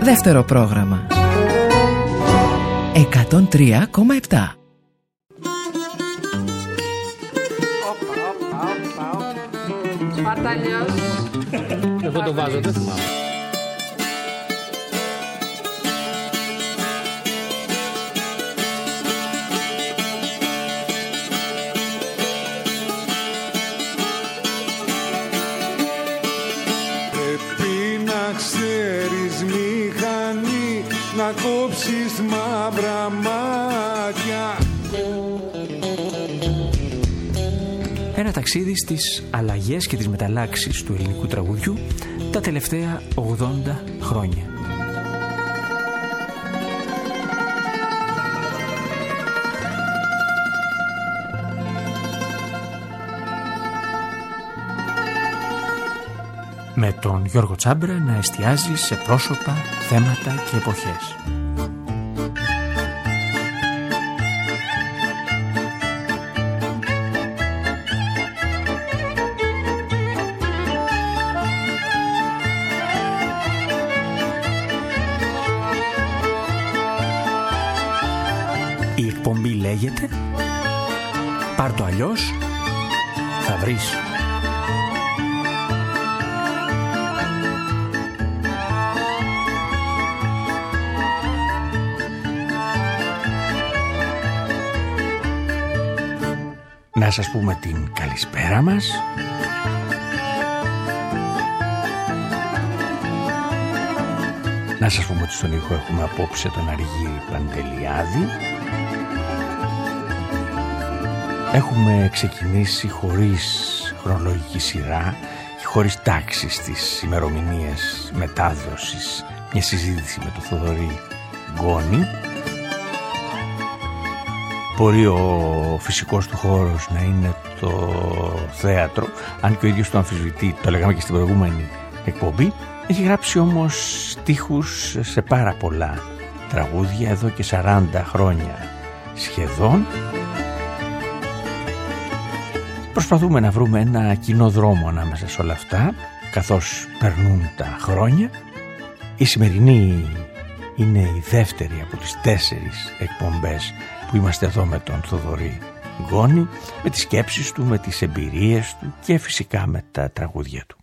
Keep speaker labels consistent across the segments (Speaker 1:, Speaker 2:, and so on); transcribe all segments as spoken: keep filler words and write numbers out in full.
Speaker 1: Δεύτερο πρόγραμμα εκατόν τρία κόμμα επτά.
Speaker 2: Σπαρταλιός.
Speaker 3: Εγώ το βάζω, δεν θυμάμαι.
Speaker 4: Πρέπει να ξέρεις μηχανή, να κόψεις μαύρα μάτια.
Speaker 5: Ένα ταξίδι στις αλλαγές και τις μεταλλάξεις του ελληνικού τραγουδιού τα τελευταία ογδόντα χρόνια. Με τον Γιώργο Τσάμπρα να εστιάζει σε πρόσωπα, θέματα και εποχές. Η εκπομπή λέγεται «Πάρ' το αλλιώς, θα βρεις». Να σας πούμε την καλησπέρα μας. Να σας πούμε ότι στον ήχο έχουμε απόψε τον Αργύρη Παντελιάδη. Έχουμε ξεκινήσει χωρίς χρονολογική σειρά και χωρίς τάξη στις ημερομηνίες μετάδοσης μια συζήτηση με τον Θοδωρή Γκόνη. Μπορεί ο φυσικός του χώρος να είναι το θέατρο, αν και ο ίδιος το αμφισβητεί, το λέγαμε και στην προηγούμενη εκπομπή. Έχει γράψει όμως στίχους σε πάρα πολλά τραγούδια εδώ και σαράντα χρόνια σχεδόν. Προσπαθούμε να βρούμε ένα κοινό δρόμο ανάμεσα σε όλα αυτά, καθώς περνούν τα χρόνια. Η σημερινή είναι η δεύτερη από τις τέσσερις εκπομπές που είμαστε εδώ με τον Θοδωρή Γκόνη, με τις σκέψεις του, με τις εμπειρίες του και φυσικά με τα τραγούδια του.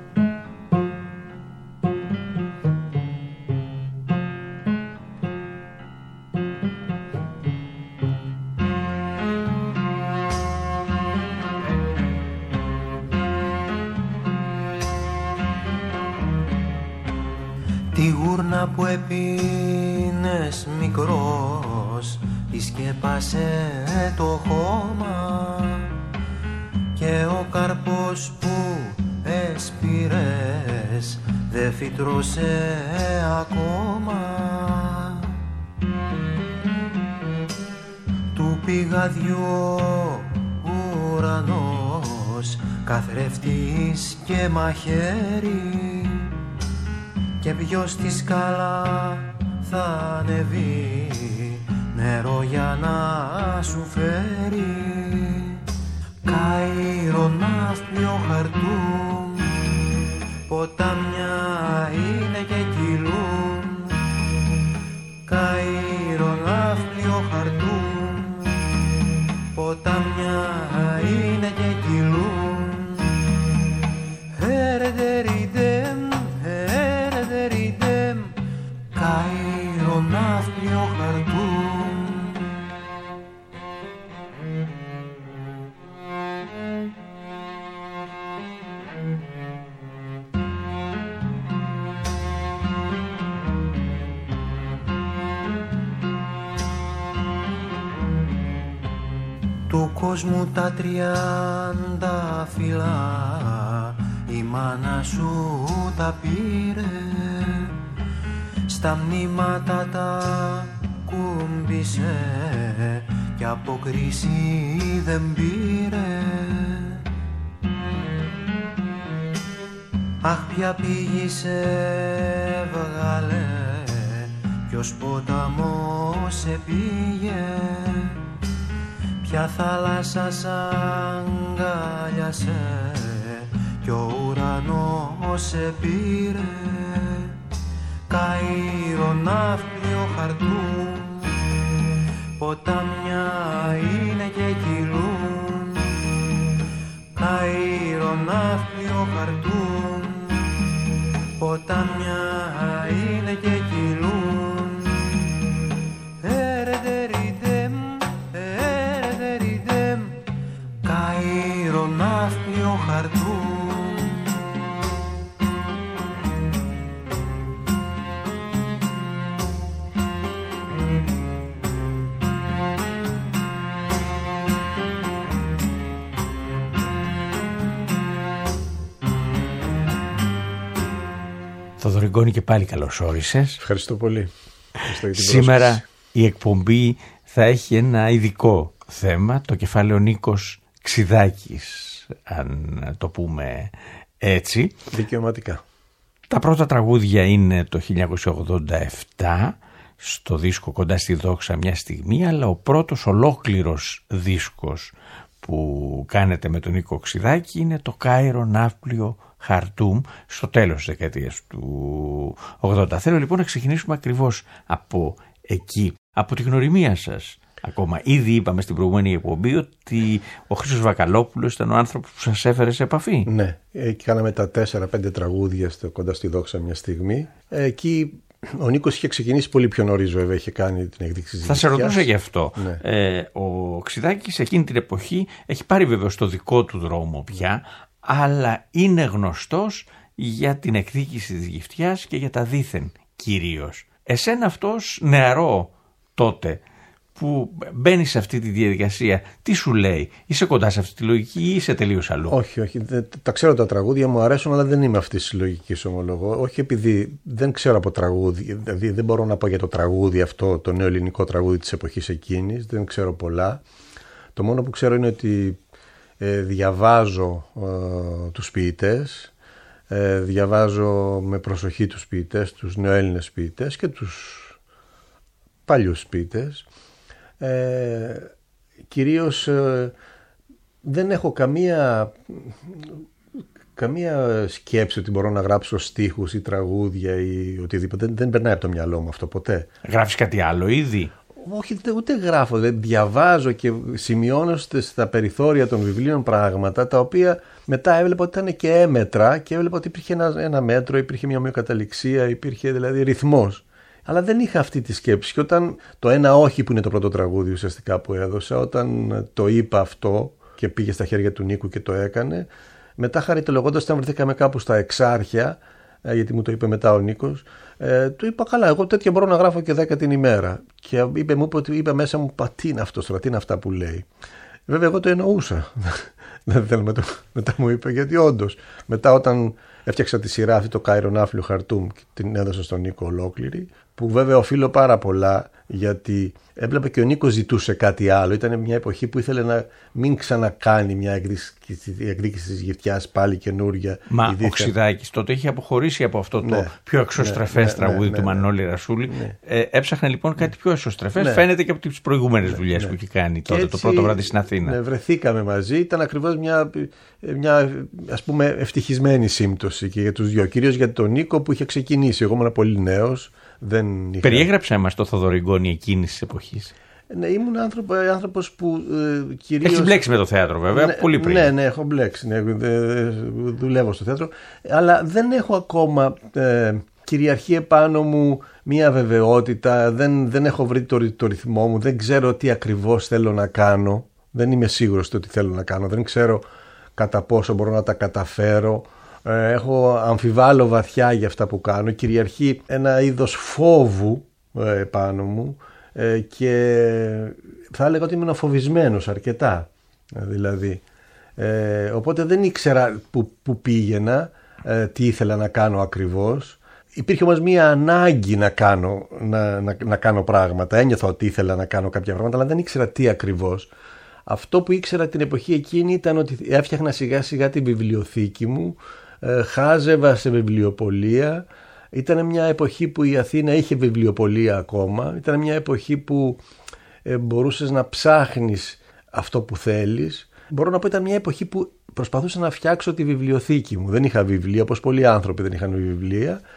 Speaker 6: Τη γούρνα που επίνες μικρός, τη σκέπασε το χώμα και ο καρπός που έσπηρες δε φυτρώσε ακόμα. Του πηγαδιού ουρανός καθρέφτης και μαχαίρι, και ποιος στη σκάλα θα ανεβεί νερό για να σου φέρει. Κάιρο, Ναύπλιο, Χαρτούμ, ποτάμια είναι και κυλούν. Κάιρο, Ναύπλιο, Χαρτούμ, ποτάμια είναι και κυλούν. Ερεδεριδέμ, ερεδεριδέμ, Κάιρο, Ναύπλιο, Χαρτούμ. Του κόσμου τα τριάντα φυλά η μάνα σου τα πήρε, στα μνήματα τα κούμπησε κι από κρίση δεν πήρε. Αχ, ποια πήγη σε βγάλε, ποιος ποταμός σε πήγε, ποια θάλασσα σ' αγκάλιασε κι ο ουρανός σε πήρε. Κάιρο, Ναύπλιο, Χαρτούμ, ποτάμια είναι και κυλούν. Κάιρο, Ναύπλιο, Χαρτούμ, ποτάμια είναι και κυλούν. Ερεδεριδέμ, ερεδεριδέμ, Κάιρο, Ναύπλιο, Χαρτούμ.
Speaker 5: Θοδωρή, και πάλι καλώς όρισες.
Speaker 2: Ευχαριστώ πολύ. Ευχαριστώ για την
Speaker 5: Σήμερα
Speaker 2: πρόσκληση.
Speaker 5: η εκπομπή θα έχει ένα ειδικό θέμα, το κεφάλαιο Νίκος Ξιδάκης, αν το πούμε έτσι.
Speaker 2: Δικαιωματικά.
Speaker 5: Τα πρώτα τραγούδια είναι το χίλια εννιακόσια ογδόντα επτά στο δίσκο Κοντά στη Δόξα μια στιγμή, αλλά ο πρώτος ολόκληρος δίσκος που κάνετε με τον Νίκο Ξιδάκη είναι το Κάιρο, Ναύπλιο, Χαρτούμ στο τέλος της δεκαετίας του ογδόντα. Θέλω λοιπόν να ξεκινήσουμε ακριβώς από εκεί, από τη γνωριμία σας. Ακόμα ήδη είπαμε στην προηγούμενη εκπομπή ότι ο Χρήστος Βακαλόπουλος ήταν ο άνθρωπος που σας έφερε σε επαφή.
Speaker 2: Ναι, εκεί κάναμε τα τέσσερα πέντε τραγούδια στο Κοντά στη Δόξα μια στιγμή. Εκεί ο Νίκος είχε ξεκινήσει πολύ πιο νωρίς, βέβαια, είχε κάνει την εκδίκηση της
Speaker 5: Θα σε ρωτούσα γι' αυτό.
Speaker 2: Ναι.
Speaker 5: Ε, ο Ξιδάκης εκείνη την εποχή έχει πάρει βέβαια στο δικό του δρόμο πια, αλλά είναι γνωστός για την εκδίκηση της Γυφτιάς και για τα δήθεν κυρίως. Εσένα αυτός νεαρό τότε που μπαίνει σε αυτή τη διαδικασία, τι σου λέει? Είσαι κοντά σε αυτή τη λογική ή είσαι τελείως αλλού?
Speaker 2: Όχι, όχι. Δε, τα ξέρω τα τραγούδια, μου αρέσουν, αλλά δεν είμαι αυτής της λογικής, ομολογώ. Όχι επειδή δεν ξέρω από τραγούδι, δηλαδή δεν μπορώ να πω για το τραγούδι αυτό, το νέο ελληνικό τραγούδι της εποχής εκείνης, δεν ξέρω πολλά. Το μόνο που ξέρω είναι ότι ε, διαβάζω ε, τους ποιητές, ε, διαβάζω με προσοχή τους ποιητές, τους νεοέλληνες ποιητές και τους παλιούς ποιητές. Ε, κυρίως ε, δεν έχω καμία καμία σκέψη ότι μπορώ να γράψω στίχους ή τραγούδια ή οτιδήποτε. Δεν, δεν περνάει από το μυαλό μου αυτό ποτέ.
Speaker 5: Γράφεις κάτι άλλο ήδη?
Speaker 2: Όχι, ούτε, ούτε γράφω. Δεν διαβάζω και σημειώνω στα περιθώρια των βιβλίων πράγματα τα οποία μετά έβλεπα ότι ήταν και έμετρα και έβλεπα ότι υπήρχε ένα, ένα μέτρο, υπήρχε μια ομοιοκαταληξία, υπήρχε δηλαδή ρυθμός. Αλλά δεν είχα αυτή τη σκέψη. Και όταν το ένα όχι που είναι το πρώτο τραγούδι ουσιαστικά που έδωσα, όταν το είπα αυτό και πήγε στα χέρια του Νίκου και το έκανε, μετά χαριτολογώντας όταν βρεθήκαμε κάπου στα Εξάρχεια, γιατί μου το είπε μετά ο Νίκος, ε, του είπα καλά, εγώ τέτοια μπορώ να γράφω και δέκα την ημέρα. Και είπε, μου, είπε, είπε μέσα μου, πα, τι είναι αυτό τώρα, τι είναι αυτά που λέει. Βέβαια εγώ το εννοούσα. Μετά μου είπε, γιατί όντως μετά όταν έφτιαξα τη σειρά αυτή, το Κάιρο, Ναύπλιο, Χαρτούμ, και την έδωσα στον Νίκο ολόκληρη, που βέβαια οφείλω πάρα πολλά, γιατί έβλεπε και ο Νίκος ζητούσε κάτι άλλο. Ήταν μια εποχή που ήθελε να μην ξανακάνει μια εκδίκηση της Γυφτιάς πάλι καινούρια.
Speaker 5: Μα ο Ξιδάκης τότε είχε αποχωρήσει από αυτό το ναι, ναι, εξωστρεφές ναι, τραγούδι ναι, του ναι, Μανώλη Ρασούλη. Ναι. Ε, έψαχνε λοιπόν κάτι πιο εξωστρεφές. Ναι. Φαίνεται και από τις προηγούμενες ναι, δουλειές ναι, που είχε κάνει τότε, έτσι, το πρώτο βράδυ στην Αθήνα. Ναι, βρεθήκαμε μαζί. Ήταν ακριβώς μια, μια ας πούμε ευτυχισμένη σύμπτωση και για τους δυο. Κυρίως για τον Νίκο που είχε ξεκινήσει. Εγώ ήμουν πολύ νέος. Δεν είχα... Περιέγραψε μας το Θοδωρή Γκόνη εκείνης της εποχής. Ναι, ήμουν άνθρωπο, άνθρωπος που ε, κυρίως... Έχεις μπλέξει με το θέατρο βέβαια, ναι, πολύ πριν. Ναι, ναι, έχω μπλέξει, ναι, δουλεύω στο θέατρο, αλλά δεν έχω ακόμα ε, κυριαρχεί επάνω μου μία βεβαιότητα, δεν, δεν έχω βρει το, το ρυθμό μου, δεν ξέρω τι ακριβώς θέλω να κάνω, δεν είμαι σίγουρος στο τι θέλω να κάνω, δεν ξέρω κατά πόσο μπορώ να τα καταφέρω. Έχω αμφιβάλλω βαθιά για αυτά που κάνω. Κυριαρχεί ένα είδος φόβου ε, πάνω μου ε, και θα έλεγα ότι ήμουν φοβισμένος αρκετά. Δηλαδή. Ε, οπότε δεν ήξερα που, που πήγαινα, ε, τι ήθελα να κάνω ακριβώς. Υπήρχε όμως μία ανάγκη να κάνω, να, να, να κάνω πράγματα. Ένιωθα ότι ήθελα να κάνω κάποια πράγματα, αλλά δεν ήξερα τι ακριβώς. Αυτό που ήξερα την εποχή εκείνη ήταν ότι έφτιαχνα σιγά σιγά τη βιβλιοθήκη μου, ε, χάζευα σε βιβλιοπωλεία. Ήταν μια εποχή που η Αθήνα είχε βιβλιοπωλεία ακόμα. Ήταν μια εποχή που ε, μπορούσες να ψάχνεις αυτό που θέλεις. Μπορώ να πω ήταν μια εποχή που προσπαθούσα να φτιάξω τη βιβλιοθήκη μου. Δεν είχα βιβλία, όπως πολλοί άνθρωποι δεν είχαν βιβλία.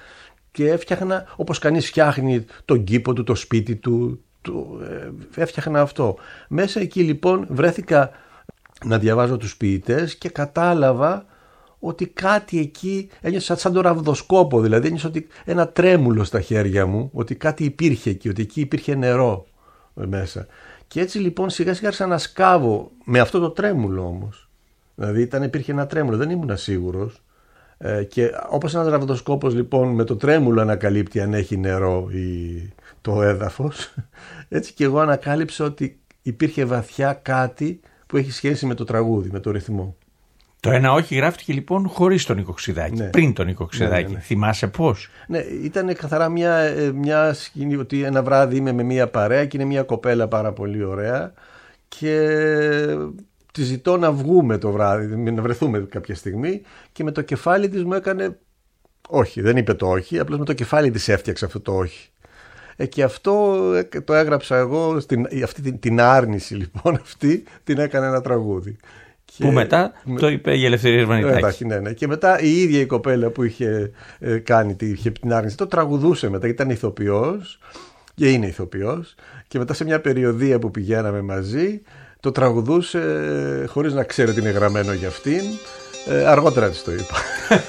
Speaker 2: και έφτιαχνα όπως κανείς φτιάχνει τον κήπο του, το σπίτι του, το, ε, έφτιαχνα αυτό. Μέσα εκεί λοιπόν βρέθηκα να διαβάζω τους ποιητές και κατάλαβα ότι κάτι εκεί ένιωσα σαν το ραβδοσκόπο, δηλαδή ένιωσα ότι ένα τρέμουλο στα χέρια μου, ότι κάτι υπήρχε εκεί, ότι εκεί υπήρχε νερό μέσα. Και έτσι λοιπόν σιγά σιγά άρχισα να σκάβω με αυτό το τρέμουλο όμως. Δηλαδή ήταν, υπήρχε ένα τρέμουλο, δεν ήμουν σίγουρος. Ε, και όπως ένας ραβδοσκόπος λοιπόν με το τρέμουλο ανακαλύπτει αν έχει νερό ή το έδαφος, έτσι και εγώ ανακάλυψα ότι υπήρχε βαθιά κάτι που έχει σχέση με το τραγούδι, με το ρυθμό.
Speaker 5: Το ένα όχι γράφτηκε λοιπόν χωρίς τον Νίκο Ξηδάκη, ναι. πριν τον Νίκο Ξηδάκη. Ναι, ναι, ναι. Θυμάσαι πώς?
Speaker 2: Ναι, ήταν καθαρά μια, μια σκηνή ότι ένα βράδυ είμαι με μια παρέα και είναι μια κοπέλα πάρα πολύ ωραία και τη ζητώ να βγούμε το βράδυ, να βρεθούμε κάποια στιγμή και με το κεφάλι της μου έκανε όχι, δεν είπε το όχι, απλώς με το κεφάλι της έφτιαξε αυτό το όχι. Ε, και αυτό το έγραψα εγώ, στην, αυτή την, την άρνηση λοιπόν αυτή την έκανε ένα τραγούδι.
Speaker 5: Που και μετά με... το είπε η Ελευθερία Βανιτάκη.
Speaker 2: Ναι, ναι. Και μετά η ίδια η κοπέλα που είχε ε, κάνει είχε την άρνηση το τραγουδούσε μετά, ήταν ηθοποιός και είναι ηθοποιός και μετά σε μια περιοδεία που πηγαίναμε μαζί το τραγουδούσε ε, χωρίς να ξέρει ότι είναι γραμμένο για αυτήν. Ε, αργότερα της το είπα.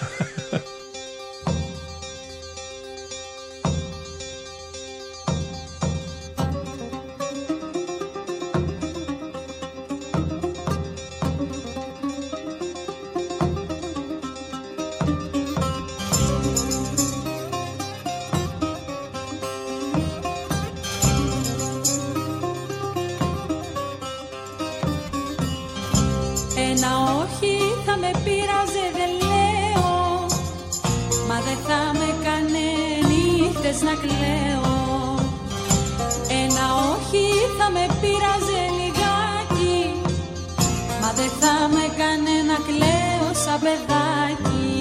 Speaker 7: να κλαίω. Ένα όχι θα με πείραζε λιγάκι, μα δεν θα με έκανε να κλαίω σαν παιδάκι.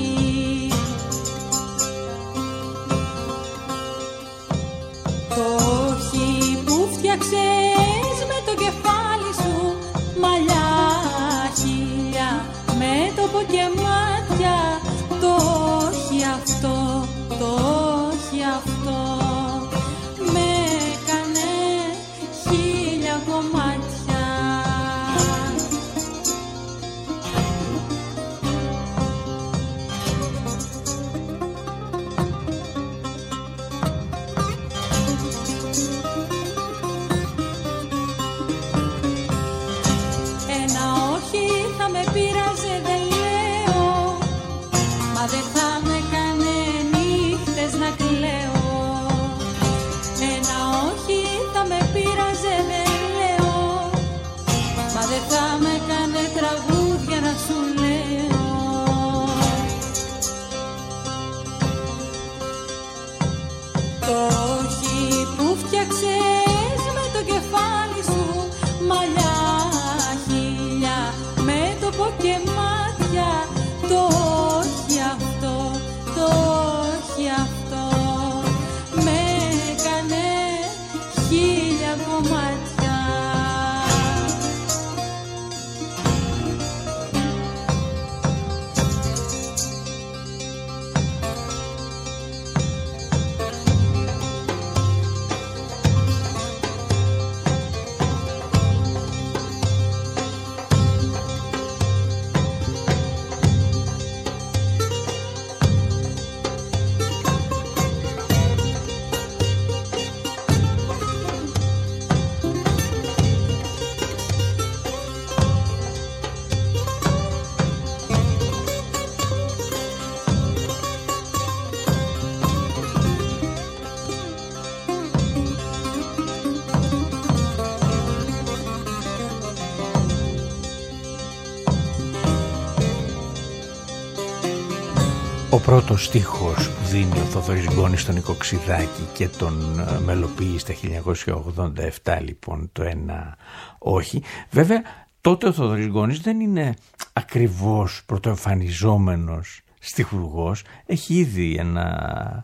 Speaker 7: Το όχι που φτιάξες με το κεφάλι σου, μαλλιά, χίλια, μέτωπο και μάτια, το όχι αυτό, το όχι αυτό με έκανε χίλια κομμάτια. Ένα όχι θα με πείραζε, δεν λέω, μα δεν θα με έκανε νύχτες να κλαίω. Ένα όχι θα με πείραζε, δεν λέω, μα δεν θα με έκανε τραγούδια να σου λέω. Το όχι που φτιάξες με το κεφάλι σου, μαλλιά, χίλια, μέτωπο και μάτια, το όχι αυτό, το όχι αυτό με έκανε χίλια κομμάτια.
Speaker 5: Ο πρώτος στίχος που δίνει ο Θοδωρής Γκώνης στον Νίκο Ξηδάκη και τον μελοποιεί στα χίλια εννιακόσια ογδόντα επτά, λοιπόν, το ένα όχι. Βέβαια τότε ο Θοδωρής Γκώνης δεν είναι ακριβώς πρωτοεμφανιζόμενος στιχουργός, έχει ήδη ένα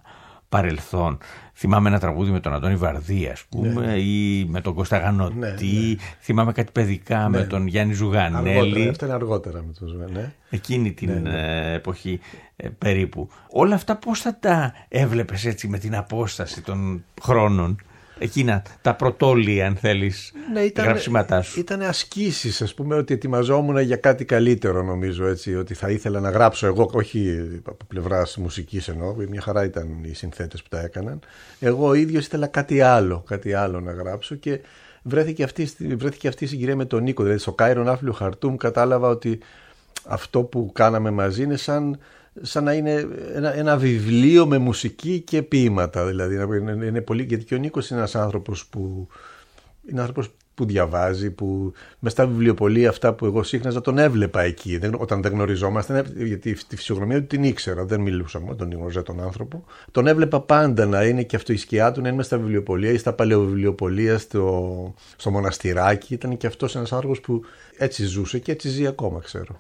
Speaker 5: παρελθόν. Θυμάμαι ένα τραγούδι με τον Αντώνη Βαρδί, ας πούμε, ναι, ή με τον Κώστα Γανωτή. Ναι, ναι. Θυμάμαι κάτι παιδικά, ναι, με τον Γιάννη Ζουγανέλη.
Speaker 2: Αργότερα, αυτά είναι αργότερα με τον Ζουγανέλη. Ναι.
Speaker 5: Εκείνη την, ναι, ναι, εποχή ε, περίπου. Όλα αυτά πώς θα τα έβλεπες έτσι με την απόσταση των χρόνων? Εκείνα τα πρωτόλια, αν θέλεις, ναι, ήταν, γραψίματά σου.
Speaker 2: Ήταν ασκήσεις, ας πούμε, ότι ετοιμαζόμουν για κάτι καλύτερο, νομίζω, έτσι, ότι θα ήθελα να γράψω εγώ, όχι από πλευράς μουσικής εννοώ, μια χαρά ήταν οι συνθέτες που τα έκαναν. Εγώ ίδιος ήθελα κάτι άλλο, κάτι άλλο να γράψω και βρέθηκε αυτή, βρέθηκε αυτή η συγκυρία με τον Νίκο. Δηλαδή στο Κάιρο Ναύπλιο Χαρτούμ κατάλαβα ότι αυτό που κάναμε μαζί είναι σαν... σαν να είναι ένα, ένα βιβλίο με μουσική και ποίηματα, δηλαδή είναι, είναι πολύ, γιατί και ο Νίκος είναι ένας άνθρωπος που είναι άνθρωπος που διαβάζει, που μες στα βιβλιοπωλεία αυτά που εγώ σύχναζα τον έβλεπα εκεί, δεν, όταν δεν γνωριζόμασταν, γιατί τη φυσιογνωμία του την ήξερα, δεν μιλούσαμε, τον γνώριζα τον άνθρωπο, τον έβλεπα πάντα να είναι και αυτό η σκιά του, να είναι μες στα βιβλιοπωλεία ή στα παλαιοβιβλιοπωλεία, στο, στο μοναστηράκι. Ήταν και αυτός ένας άνθρωπος που έτσι ζούσε και έτσι ζει ακόμα, ξέρω.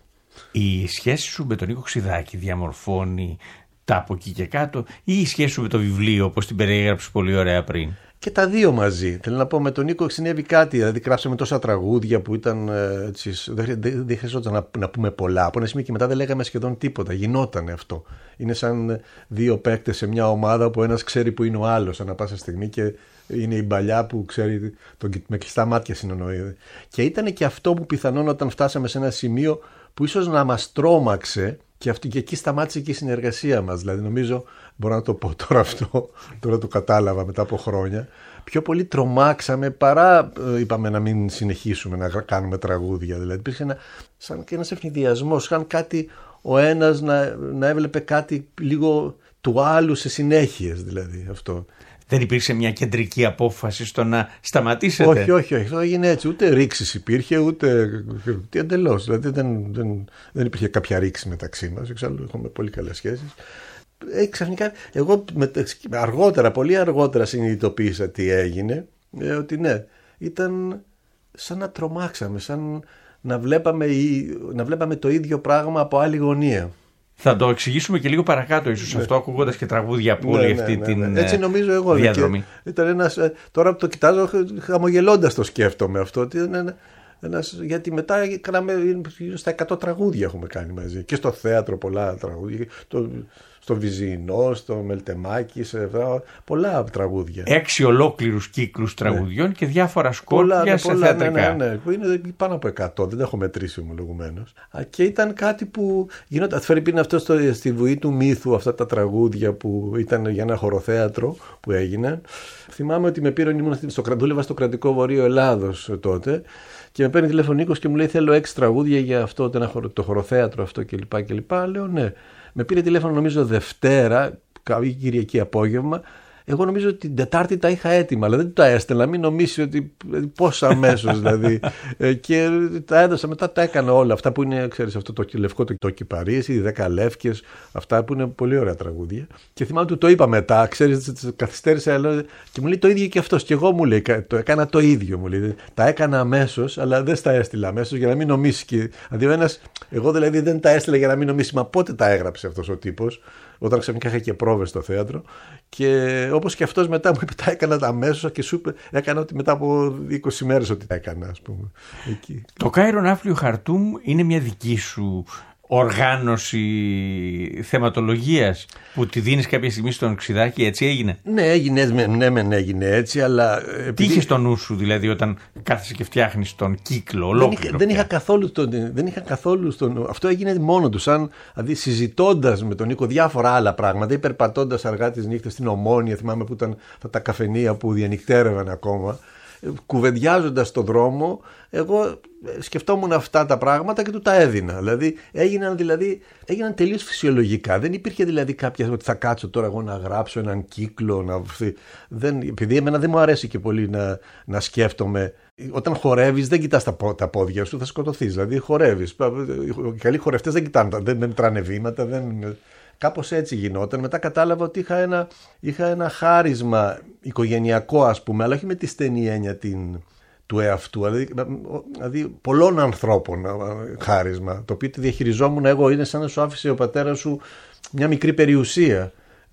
Speaker 5: Η σχέση σου με τον Νίκο Ξηδάκη διαμορφώνει τα από εκεί και κάτω, ή η σχέση σου με το βιβλίο, όπως την περιέγραψες πολύ ωραία πριν?
Speaker 2: Και τα δύο μαζί. Θέλω να πω, με τον Νίκο συνέβη κάτι. Δηλαδή, γράψαμε τόσα τραγούδια που ήταν. Έτσι, δεν δεν χρειαζόταν να, να πούμε πολλά. Από ένα σημείο και μετά δεν λέγαμε σχεδόν τίποτα. Γινότανε αυτό. Είναι σαν δύο παίκτες σε μια ομάδα που ένας ξέρει που είναι ο άλλος ανά πάσα στιγμή και είναι η μπαλιά που ξέρει. Τον, με κλειστά μάτια συνονοεί. Και ήταν και αυτό που πιθανόν όταν φτάσαμε σε ένα σημείο που ίσως να μας τρόμαξε. Και, αυτή, και εκεί σταμάτησε και η συνεργασία μας. Δηλαδή, νομίζω, μπορώ να το πω τώρα αυτό, τώρα το κατάλαβα μετά από χρόνια. Πιο πολύ τρομάξαμε παρά είπαμε να μην συνεχίσουμε να κάνουμε τραγούδια. Δηλαδή, υπήρχε ένα, σαν και ένας ευνηδιασμός, σαν κάτι ο ένας να, να έβλεπε κάτι λίγο του άλλου σε συνέχειες, δηλαδή αυτό.
Speaker 5: Δεν υπήρξε μια κεντρική απόφαση στο να σταματήσετε?
Speaker 2: Όχι, όχι, όχι. Αυτό έγινε έτσι. Ούτε ρήξης υπήρχε, ούτε. Τι εντελώς. Δηλαδή δεν, δεν, δεν υπήρχε κάποια ρήξη μεταξύ μας. Εξάλλου έχουμε πολύ καλές σχέσεις. Ε, ξαφνικά, εγώ αργότερα, πολύ αργότερα συνειδητοποίησα τι έγινε. Ε, ότι ναι, ήταν σαν να τρομάξαμε, σαν να βλέπαμε, να βλέπαμε το ίδιο πράγμα από άλλη γωνία.
Speaker 5: Θα το εξηγήσουμε και λίγο παρακάτω, ίσως ναι. αυτό, ακούγοντας και τραγούδια από όλη ναι, αυτή ναι, ναι, ναι. την
Speaker 2: έτσι νομίζω εγώ,
Speaker 5: διαδρομή.
Speaker 2: Ήταν ένας, τώρα που το κοιτάζω, χαμογελώντας το σκέφτομαι αυτό. Ότι είναι ένας, γιατί μετά κάναμε γύρω στα εκατό τραγούδια έχουμε κάνει μαζί. Και στο θέατρο πολλά τραγούδια. Το, στο Βυζινό, στο Μελτεμάκι, σε πολλά τραγούδια.
Speaker 5: Έξι ολόκληρους κύκλους τραγουδιών ναι. και διάφορα σκόρπια ναι, σε
Speaker 2: πολλά,
Speaker 5: θεατρικά.
Speaker 2: Ναι, ναι, ναι. Είναι πάνω από εκατό, δεν έχω μετρήσει ομολογουμένως. Και ήταν κάτι που γινόταν. Φερρυπίν αυτό στο, στη βουή του μύθου, αυτά τα τραγούδια που ήταν για ένα χωροθέατρο που έγιναν. Θυμάμαι ότι με πήραν, ήμουν στο, δούλευα στο Κρατικό Βορείο Ελλάδος τότε. Και με παίρνει τηλέφωνο Νίκος και μου λέει: θέλω έξι τραγούδια για αυτό το χωροθέατρο αυτό κλπ. κλπ. Λέω ναι. Με πήρε τηλέφωνο νομίζω Δευτέρα, Κυριακή απόγευμα. Εγώ νομίζω ότι την Τετάρτη τα είχα έτοιμα, αλλά δεν τα έστελνα. Μην νομίσει ότι πώς αμέσως δηλαδή. Και τα έδωσα, μετά τα έκανα όλα. Αυτά που είναι, ξέρεις, αυτό το λευκό το, το κυπαρίες, οι δέκα λεύκες, αυτά που είναι πολύ ωραία τραγούδια. Και θυμάμαι ότι το είπα μετά, ξέρεις, καθυστέρησα και μου λέει το ίδιο και αυτός. Και εγώ μου λέει, το έκανα το ίδιο μου λέει. Τα έκανα αμέσως, αλλά δεν στα έστειλα αμέσως για να μην νομίσει. Και, δηλαδή, ένας, εγώ δηλαδή δεν τα έστειλα για να μην νομίσει, μα πότε τα έγραψε αυτός ο τύπος. Όταν ξαφνικά είχα και πρόβες στο θέατρο. Και όπως και αυτός μετά μου είπε τα έκανα αμέσως και σου είπε, έκανα ότι μετά από είκοσι μέρες ότι τα έκανα, ας πούμε. Εκεί.
Speaker 5: Το Κάιρο Ναύπλιο Χαρτούμ είναι μια δική σου οργάνωση θεματολογίας που τη δίνεις κάποια στιγμή στον Ξηδάκη, έτσι έγινε?
Speaker 2: Ναι, έγινε, ναι, ναι, ναι, έγινε έτσι, αλλά.
Speaker 5: Επειδή... Τι είχες στο νου σου, δηλαδή, όταν κάθεσαι και φτιάχνεις τον κύκλο, ολόκληρο?
Speaker 2: Δεν είχα, δεν είχα καθόλου, τον, δεν είχα καθόλου στο νου. Αυτό έγινε μόνο του, σαν δηλαδή, συζητώντας με τον Νίκο διάφορα άλλα πράγματα, ή περπατώντας αργά τις νύχτες στην Ομόνια, θυμάμαι που ήταν αυτά τα καφενεία που διανυκτέρευαν ακόμα. Κουβεντιάζοντας στον δρόμο, εγώ σκεφτόμουν αυτά τα πράγματα και του τα έδινα. Δηλαδή έγιναν, δηλαδή, έγιναν τελείως φυσιολογικά. Δεν υπήρχε δηλαδή κάποια ότι θα κάτσω τώρα εγώ να γράψω έναν κύκλο. Να... Δεν... Επειδή εμένα δεν μου αρέσει και πολύ να, να σκέφτομαι. Όταν χορεύεις δεν κοιτάς τα, τα πόδια σου, θα σκοτωθείς. Δηλαδή χορεύεις. Οι καλοί χορευτές δεν κοιτάνε, δεν, δεν τράνε βήματα, δεν... Κάπως έτσι γινόταν. Μετά κατάλαβα ότι είχα ένα, είχα ένα χάρισμα οικογενειακό, ας πούμε, αλλά όχι με τη στενή έννοια την, του εαυτού. Δηλαδή, δηλαδή πολλών ανθρώπων χάρισμα, το οποίο τη διαχειριζόμουν εγώ. Είναι σαν να σου άφησε ο πατέρας σου μια μικρή περιουσία.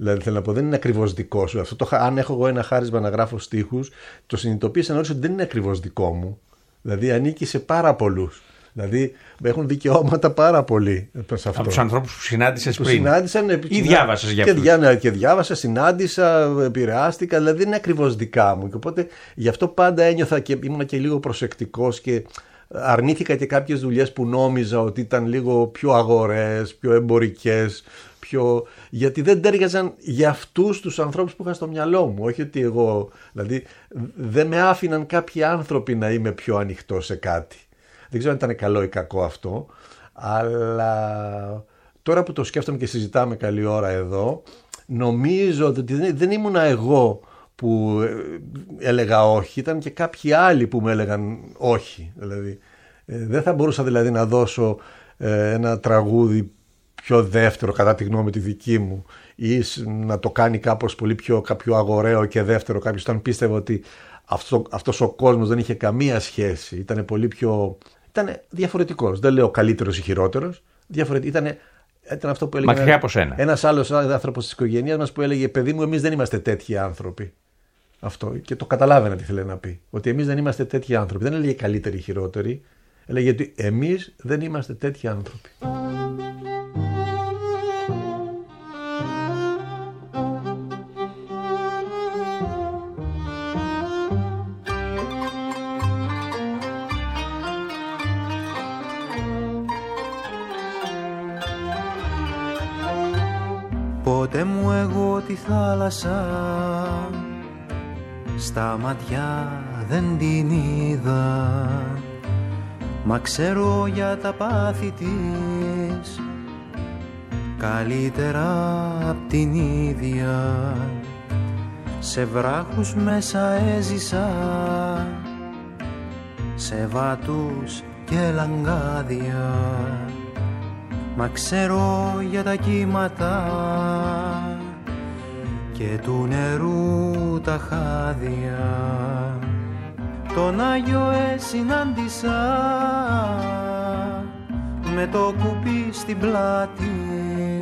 Speaker 2: Δηλαδή θέλω να πω, δεν είναι ακριβώς δικό σου. Αυτό το, αν έχω εγώ ένα χάρισμα να γράφω στίχους, το συνειδητοποίησα να ότι δεν είναι ακριβώς δικό μου. Δηλαδή ανήκει σε πάρα πολλούς. Δηλαδή έχουν δικαιώματα πάρα πολύ σε αυτό.
Speaker 5: Από τους ανθρώπους που συνάντησες πριν.
Speaker 2: Συνάντησαν,
Speaker 5: ή διάβασες για αυτούς.
Speaker 2: Και, διά, και διάβασα, συνάντησα, επηρεάστηκα. Δηλαδή δεν είναι ακριβώς δικά μου. Και οπότε γι' αυτό πάντα ένιωθα και ήμουν και λίγο προσεκτικός και αρνήθηκα και κάποιες δουλειές που νόμιζα ότι ήταν λίγο πιο αγορές, πιο εμπορικές. Πιο... γιατί δεν τέριαζαν για αυτούς τους ανθρώπους που είχα στο μυαλό μου. Όχι ότι εγώ. Δηλαδή δεν με άφηναν κάποιοι άνθρωποι να είμαι πιο ανοιχτό σε κάτι. Δεν ξέρω αν ήταν καλό ή κακό αυτό, αλλά τώρα που το σκέφτομαι και συζητάμε καλή ώρα εδώ, νομίζω ότι δεν ήμουνα εγώ που έλεγα όχι, ήταν και κάποιοι άλλοι που μου έλεγαν όχι. Δηλαδή, δεν θα μπορούσα δηλαδή να δώσω ένα τραγούδι πιο δεύτερο κατά τη γνώμη τη δική μου ή να το κάνει κάπως πολύ πιο κάποιο αγοραίο και δεύτερο κάποιος, όταν πίστευε ότι αυτό, αυτός ο κόσμος δεν είχε καμία σχέση, ήταν πολύ πιο... Ήταν διαφορετικός. Δεν λέω καλύτερος ή χειρότερος. Ήταν, ήταν αυτό που έλεγε.
Speaker 5: Μακριά από σένα.
Speaker 2: Ένας άλλος άνθρωπος της οικογένειας μας που έλεγε: παιδί μου, εμείς δεν είμαστε τέτοιοι άνθρωποι. Αυτό. Και το καταλάβαινα τι θέλει να πει. Ότι εμείς δεν είμαστε τέτοιοι άνθρωποι. Δεν έλεγε καλύτεροι ή χειρότεροι. Έλεγε ότι εμείς δεν είμαστε τέτοιοι άνθρωποι.
Speaker 6: Ποτέ μου εγώ τη θάλασσα στα μάτια δεν την είδα, μα ξέρω για τα πάθη της καλύτερα απ' την ίδια. Σε βράχους μέσα έζησα, σε βάτους και λαγκάδια, μα ξέρω για τα κύματα και του νερού τα χάδια. Τον Άγιο συνάντησα με το κουπί στην πλάτη,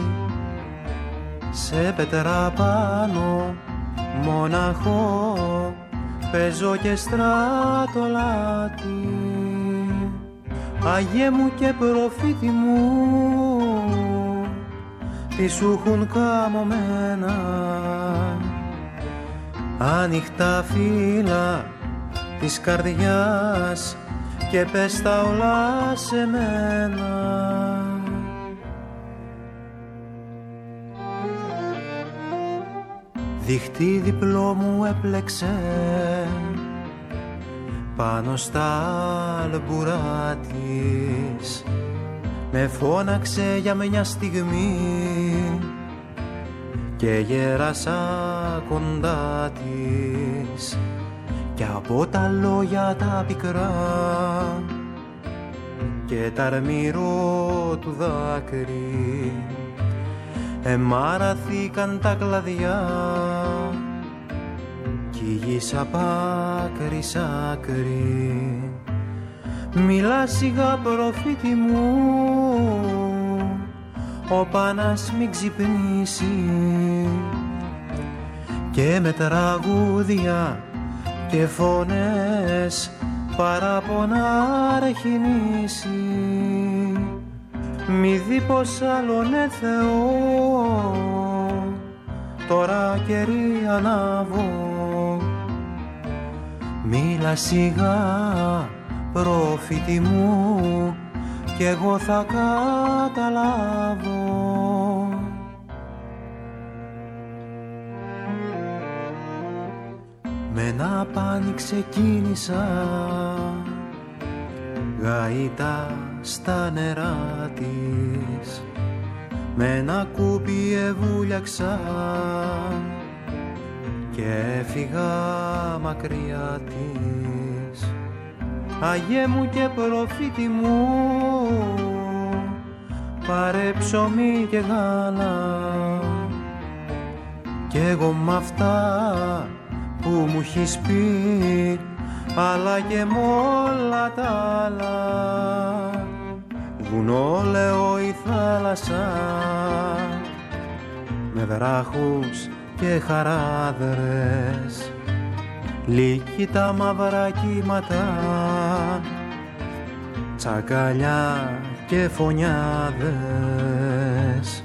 Speaker 6: σε πετρά πάνω μοναχό παίζω και στρατολάτι. Αγιέ μου και προφήτη μου, τι σου έχουν καμωμένα, ανοιχτά φύλλα της καρδιάς και πες τα όλα σε μένα. Δίχτυ διπλό μου έπλεξε πάνω στα άλμπουρά της, με φώναξε για μια στιγμή και γέρασα κοντά της, και από τα λόγια τα πικρά και τα αρμυρό του δάκρυ εμάραθηκαν τα κλαδιά κι η γης απ' άκρη σ' άκρη. Μιλά σιγά προφήτη μου, ο Πάνας μην ξυπνήσει, και με τραγούδια και φωνές παράπονα αρχινήσει. Μη δει πως άλλον Θεό τώρα καιρή ανάβω. Μίλα σιγά προφήτη μου κι εγώ θα καταλάβω. Με ένα πάνι ξεκίνησα γαΐτα στα νερά της, με ένα κούπι εβούλιαξα και έφυγα μακριά της. Αγιέ μου και προφήτη μου, πάρε ψωμί και γάλα, κι εγώ μ' αυτά που μου έχεις πει, αλλά και μ' όλα τα άλλα. Βουνό λέω η θάλασσα, με με δράχους και χαράδρες, λύκοι τα μαύρα κύματα, τσακαλιά και φωνιάδες.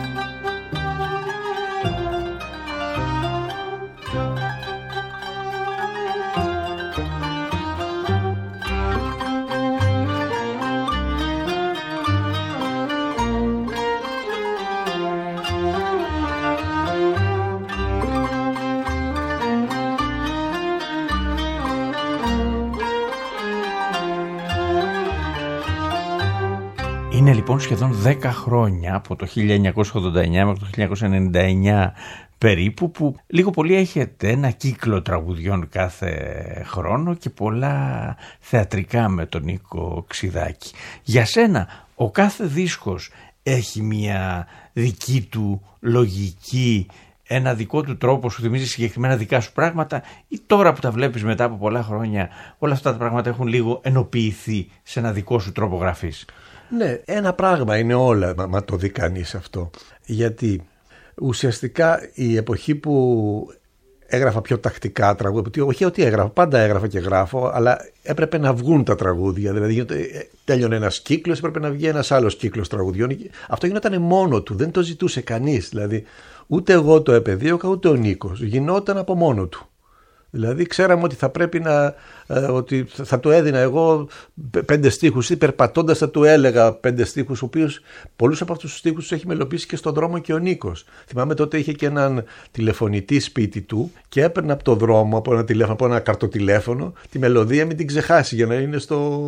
Speaker 5: Είναι λοιπόν σχεδόν δέκα χρόνια, από το χίλια εννιακόσια ογδόντα εννιά μέχρι το χίλια εννιακόσια ενενήντα εννιά περίπου, που λίγο πολύ έχετε ένα κύκλο τραγουδιών κάθε χρόνο και πολλά θεατρικά με τον Νίκο Ξηδάκη. Για σένα ο κάθε δίσκος έχει μια δική του λογική, ένα δικό του τρόπο, σου θυμίζει συγκεκριμένα δικά σου πράγματα, ή τώρα που τα βλέπεις μετά από πολλά χρόνια όλα αυτά τα πράγματα έχουν λίγο ενοποιηθεί σε ένα δικό σου τρόπο γραφής?
Speaker 2: Ναι, ένα πράγμα είναι όλα, μα, μα το δει κανείς αυτό. Γιατί ουσιαστικά η εποχή που έγραφα πιο τακτικά τραγούδια, όχι ότι έγραφα, πάντα έγραφα και γράφω, αλλά έπρεπε να βγουν τα τραγούδια. Δηλαδή τέλειωνε ένας κύκλος, έπρεπε να βγει ένας άλλος κύκλος τραγουδιών. Αυτό γινόταν μόνο του, δεν το ζητούσε κανείς. Δηλαδή ούτε εγώ το επεδίωκα, ούτε ο Νίκος. Γινόταν από μόνο του. Δηλαδή ξέραμε ότι θα πρέπει να, ε, ότι θα του έδινα εγώ πέντε στίχους ή περπατώντας θα του έλεγα πέντε στίχους, ο οποίος πολλούς από αυτούς τους στίχους τους έχει μελοποιήσει και στον δρόμο και ο Νίκος. Θυμάμαι τότε είχε και έναν τηλεφωνητή σπίτι του και έπαιρνε από το δρόμο, από ένα τηλέφωνο, από ένα καρτοτηλέφωνο, τη μελωδία μην την ξεχάσει για να είναι στο,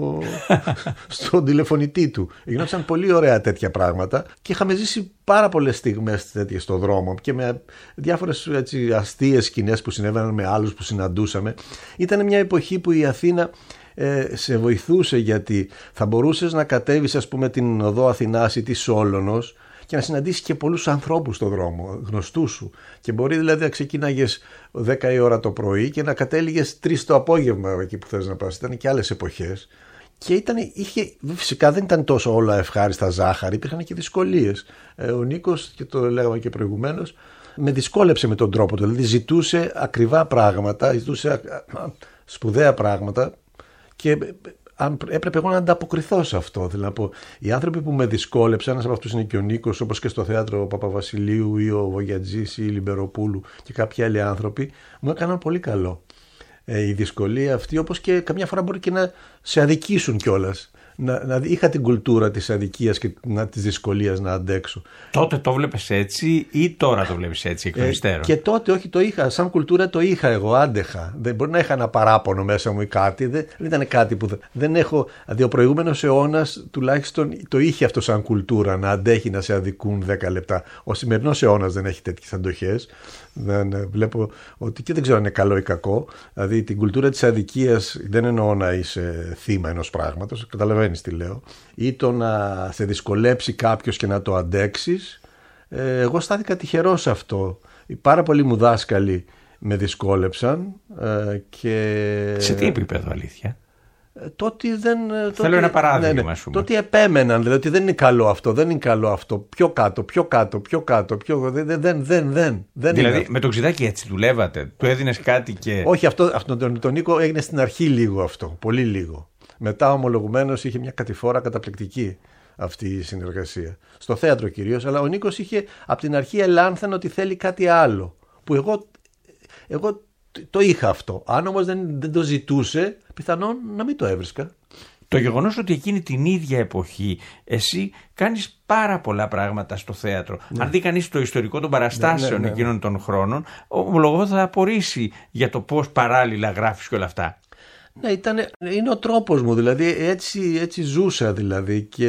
Speaker 2: στον τηλεφωνητή του. Γινόταν πολύ ωραία τέτοια πράγματα και είχαμε ζήσει πάρα πολλές στιγμές τέτοιες στον δρόμο και με διάφορες έτσι, αστείες σκηνές που συνέβαιναν με άλλους που συναντούσαμε. Ήταν μια εποχή που η Αθήνα ε, σε βοηθούσε, γιατί θα μπορούσες να κατέβεις ας πούμε την οδό Αθηνάς ή τη Σόλωνος και να συναντήσεις και πολλούς ανθρώπους στον δρόμο, γνωστούς σου. Και μπορεί δηλαδή να ξεκίναγες δέκα η ώρα το πρωί και να κατέληγες τρεις το απόγευμα εκεί που θες να πας. Ήταν και άλλες εποχές. Και ήταν, είχε, φυσικά δεν ήταν τόσο όλα ευχάριστα ζάχαρη, υπήρχαν και δυσκολίες. Ε, ο Νίκος, και το λέγαμε και προηγουμένως, με δυσκόλεψε με τον τρόπο του. Δηλαδή ζητούσε ακριβά πράγματα, ζητούσε σπουδαία πράγματα και έπρεπε εγώ να ανταποκριθώ σε αυτό. Δηλαδή, οι άνθρωποι που με δυσκόλεψαν, ένας από αυτούς είναι και ο Νίκος, όπως και στο θέατρο ο Παπαβασιλείου ή ο Βογιατζής ή η Λιμπεροπούλου και κάποιοι άλλοι άνθρωποι, μου έκαναν πολύ καλό. Ε, η δυσκολία αυτή, όπως και καμιά φορά μπορεί και να σε αδικήσουν κιόλας. Να, να, είχα την κουλτούρα της αδικίας και να, της δυσκολίας να αντέξω.
Speaker 5: Τότε το βλέπεις έτσι ή τώρα το βλέπεις έτσι εκ των υστέρων?
Speaker 2: Ε, και τότε όχι, το είχα, σαν κουλτούρα το είχα εγώ, άντεχα. Δεν μπορεί να είχα ένα παράπονο μέσα μου ή κάτι, δεν, δεν ήταν κάτι που δεν, δεν έχω. Δηλαδή ο προηγούμενος αιώνας τουλάχιστον το είχε αυτό σαν κουλτούρα, να αντέχει να σε αδικούν δέκα λεπτά. Ο σημερινός αιώνας δεν έχει τέτοιες αντοχές. Δεν, βλέπω ότι και δεν ξέρω αν είναι καλό ή κακό. Δηλαδή την κουλτούρα της αδικίας δεν εννοώ να είσαι θύμα ενός πράγματος, καταλαβαίνεις τι λέω, ή το να σε δυσκολέψει κάποιος και να το αντέξεις. ε, εγώ στάθηκα τυχερός σε αυτό. Πάρα πολλοί μου δάσκαλοι με δυσκόλεψαν ε, και...
Speaker 5: Σε τι επίπεδο αλήθεια?
Speaker 2: Τότε δεν,
Speaker 5: Θέλω τότε, ένα παράδειγμα, ναι, ναι,
Speaker 2: τότε επέμεναν, δηλαδή ότι δεν είναι καλό αυτό, δεν είναι καλό αυτό, πιο κάτω, πιο κάτω, πιο κάτω, πιο... δεν, δεν, δεν, δεν, δεν
Speaker 5: δηλαδή
Speaker 2: είναι.
Speaker 5: Με τον Ξηδάκη έτσι δουλεύατε, του έδινες κάτι και...
Speaker 2: Όχι, αυτό, αυτό τον, τον Νίκο έγινε στην αρχή λίγο αυτό, πολύ λίγο. Μετά ομολογουμένως είχε μια κατηφόρα καταπληκτική αυτή η συνεργασία. Στο θέατρο κυρίως, αλλά ο Νίκος είχε από την αρχή ελάνθεν ότι θέλει κάτι άλλο, που εγώ, εγώ το είχα αυτό. Αν όμως δεν, δεν το ζητούσε, πιθανόν να μην το έβρισκα.
Speaker 5: Το γεγονός ότι εκείνη την ίδια εποχή εσύ κάνεις πάρα πολλά πράγματα στο θέατρο. Ναι. Αν δει κανείς το ιστορικό των παραστάσεων ναι, ναι, ναι. εκείνων των χρόνων, ομολογώ θα απορρίσει για το πώς παράλληλα γράφεις και όλα αυτά.
Speaker 2: Ναι, ήτανε, είναι ο τρόπος μου, δηλαδή έτσι, έτσι ζούσα δηλαδή και...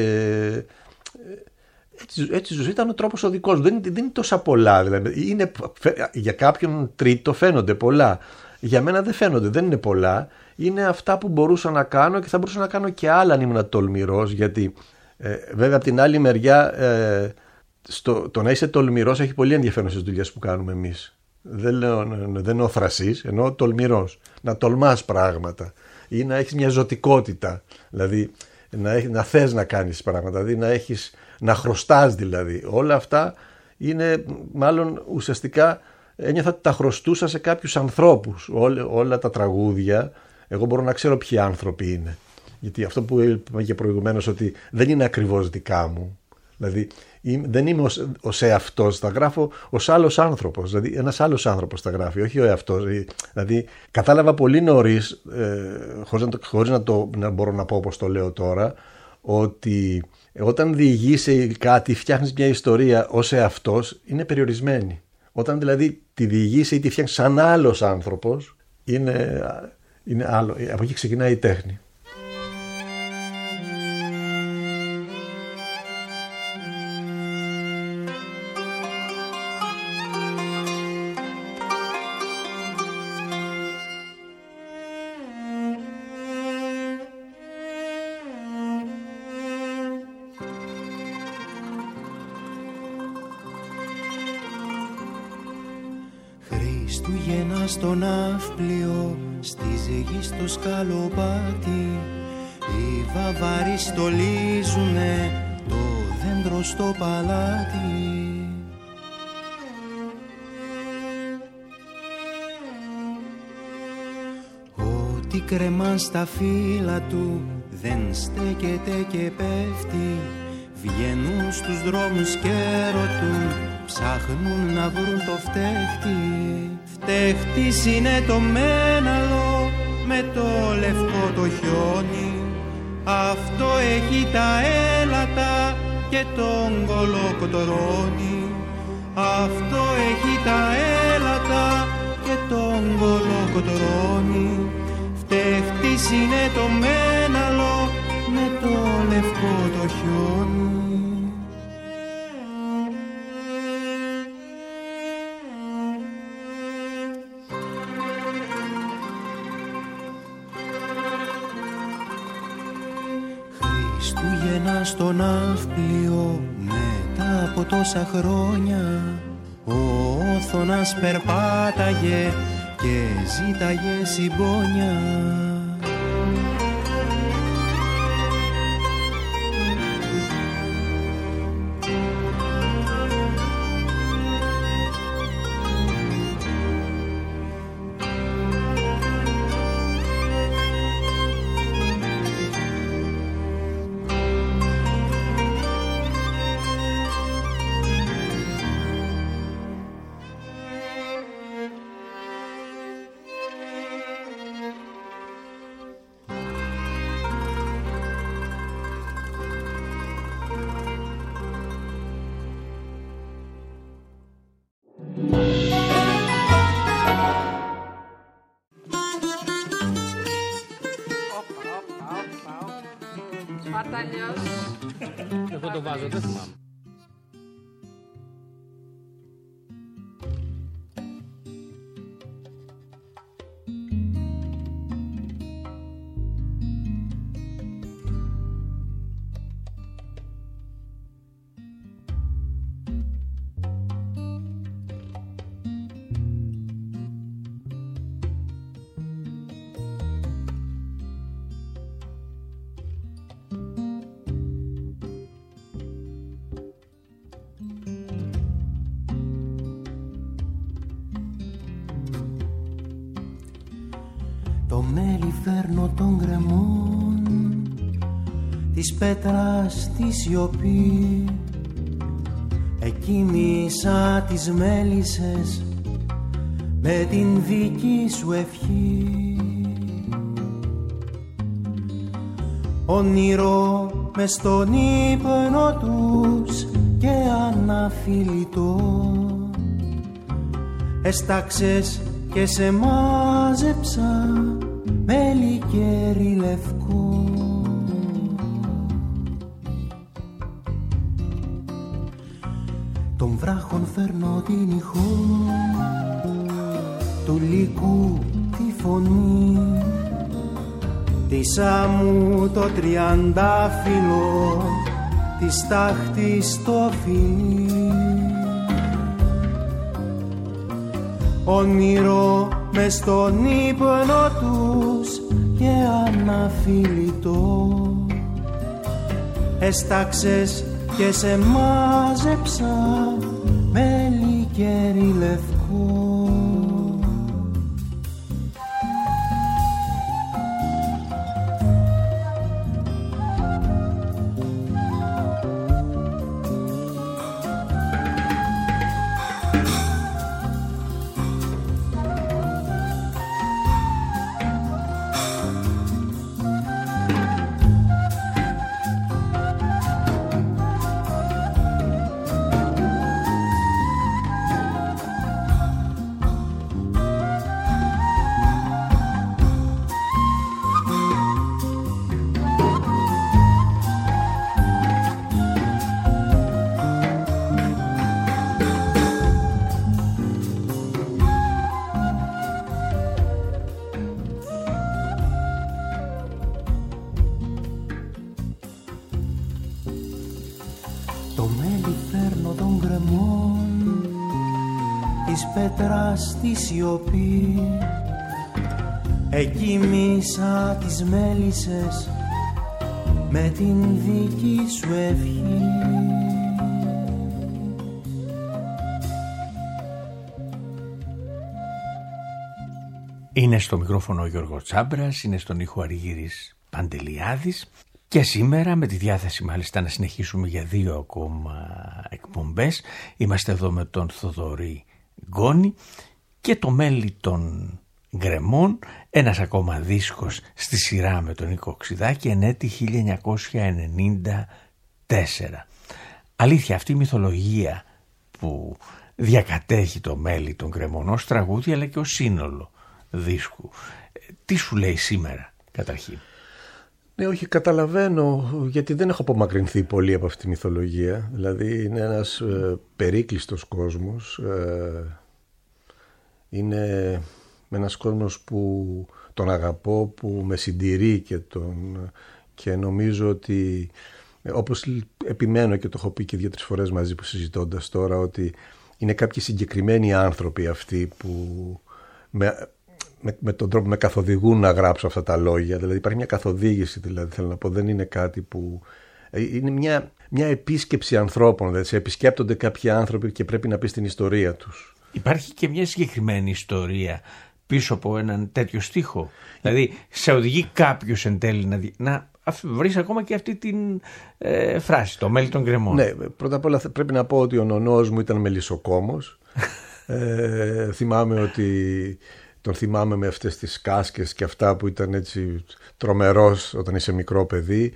Speaker 2: Έτσι, έτσι ζούσε, ήταν ο τρόπος ο δικός μου. Δεν, δεν είναι τόσα πολλά. Δηλαδή. Είναι, για κάποιον τρίτο φαίνονται πολλά. Για μένα δεν φαίνονται, δεν είναι πολλά. Είναι αυτά που μπορούσα να κάνω και θα μπορούσα να κάνω και άλλα αν ήμουν τολμηρός. Γιατί ε, βέβαια από την άλλη μεριά ε, στο, το να είσαι τολμηρός έχει πολύ ενδιαφέρον στις δουλειές που κάνουμε εμείς. Δεν, λέω, δεν εννοώ θρασής, εννοώ τολμηρός. Να τολμάς πράγματα ή να έχεις μια ζωτικότητα. Δηλαδή να, έχ, να θες να κάνεις πράγματα, δηλαδή να έχεις... Να χρωστάς δηλαδή. Όλα αυτά είναι μάλλον ουσιαστικά ένιωθα ότι τα χρωστούσα σε κάποιους ανθρώπους. Όλα, όλα τα τραγούδια, εγώ μπορώ να ξέρω ποιοι άνθρωποι είναι. Γιατί αυτό που είπα και προηγουμένως, ότι δεν είναι ακριβώς δικά μου. Δηλαδή δεν είμαι ως, ως εαυτός, τα γράφω ως άλλος άνθρωπος. Δηλαδή ένας άλλος άνθρωπος τα γράφει, όχι ο εαυτός. Δηλαδή κατάλαβα πολύ νωρίς, ε, χωρίς, να, το, χωρίς να, το, να μπορώ να πω όπως το λέω τώρα, ότι όταν διηγείσαι κάτι, φτιάχνεις μια ιστορία ως εαυτός, είναι περιορισμένη. Όταν δηλαδή τη διηγείσαι ή τη φτιάχνεις σαν άλλος άνθρωπος, είναι, είναι άλλο. Από εκεί ξεκινάει η τέχνη.
Speaker 6: Χριστούγεννα στο ναύπλιο, στη ζυγή στο σκαλοπάτι, οι βαβάροι στολίζουνε το δέντρο στο παλάτι. Ό,τι κρεμά στα φύλλα του δεν στέκεται και πέφτει, βγαίνουν στους δρόμους και ρωτούν, ψάχνουν να βρουν το φταίχτη. Φταίχτης είναι το μέναλο με το λευκό το χιόνι, αυτό έχει τα έλατα και τον κολοκοτρώνει. Αυτό έχει τα έλατα και τον κολοκοτρώνει. Φταίχτης είναι το μέναλο με το λευκό το χιόνι. Χριστούγεννα στο ναύπλιο, μετά από τόσα χρόνια, ο Όθωνας περπάταγε και ζήταγε συμπόνια.
Speaker 3: Εγώ το βάζω, δεν θυμάμαι. Το μέλι φέρνω των γκρεμών, της πέτρας τη σιωπή, εκεί μίσα τις μέλισσες με την δική σου ευχή. Όνειρο μες στον ύπνο τους και αναφιλητό, έσταξες και σε μάζεψα με λικέρι λευκό. Των βράχων φέρνω την ηχό, του λύκου τη φωνή, της άμμου το τριαντάφυλλο, της τάχτης το φιλί. Όνειρο μες στον ύπνο τους και αναφιλητό, έσταξες και σε μάζεψα μέλι κέρι λευκό. Στη σιωπή εκεί μίσα τις μέλισσες με την δική σου ευχή.
Speaker 5: Είναι στο μικρόφωνο ο Γιώργος Τσάμπρας, είναι στον ήχο Αργύρης Παντελιάδης και σήμερα με τη διάθεση μάλιστα να συνεχίσουμε για δύο ακόμα εκπομπές. Είμαστε εδώ με τον Θοδωρή Γκόνη και το μέλι των Γκρεμών, ένας ακόμα δίσκος στη σειρά με τον Νίκο Οξυδάκη, εν έτη χίλια εννιακόσια ενενήντα τέσσερα. Αλήθεια, αυτή η μυθολογία που διακατέχει το μέλι των Γκρεμών ως τραγούδι αλλά και ως σύνολο δίσκου, τι σου λέει σήμερα καταρχήν?
Speaker 2: Ναι, όχι, καταλαβαίνω, γιατί δεν έχω απομακρυνθεί πολύ από αυτή τη μυθολογία. Δηλαδή είναι ένας ε, περίκλειστος κόσμος, ε, είναι ένας κόσμος που τον αγαπώ, που με συντηρεί και, τον, και νομίζω ότι, όπως επιμένω και το έχω πει και δύο-τρεις φορές μαζί που συζητώντας τώρα, ότι είναι κάποιοι συγκεκριμένοι άνθρωποι αυτοί που με, με, με τον τρόπο με καθοδηγούν να γράψω αυτά τα λόγια. Δηλαδή υπάρχει μια καθοδήγηση, δηλαδή θέλω να πω, δεν είναι κάτι που... Είναι μια, μια επίσκεψη ανθρώπων, δηλαδή σε επισκέπτονται κάποιοι άνθρωποι και πρέπει να πεις την ιστορία τους.
Speaker 5: Υπάρχει και μια συγκεκριμένη ιστορία πίσω από έναν τέτοιο στίχο. Δηλαδή σε οδηγεί κάποιος εν τέλει να, να βρεις ακόμα και αυτή την ε, φράση, το μέλι των Γκρεμών.
Speaker 2: Ναι, πρώτα απ' όλα πρέπει να πω ότι ο νονός μου ήταν μελισσοκόμος. ε, θυμάμαι ότι τον θυμάμαι με αυτές τις κάσκες και αυτά που ήταν έτσι τρομερός όταν είσαι μικρό παιδί,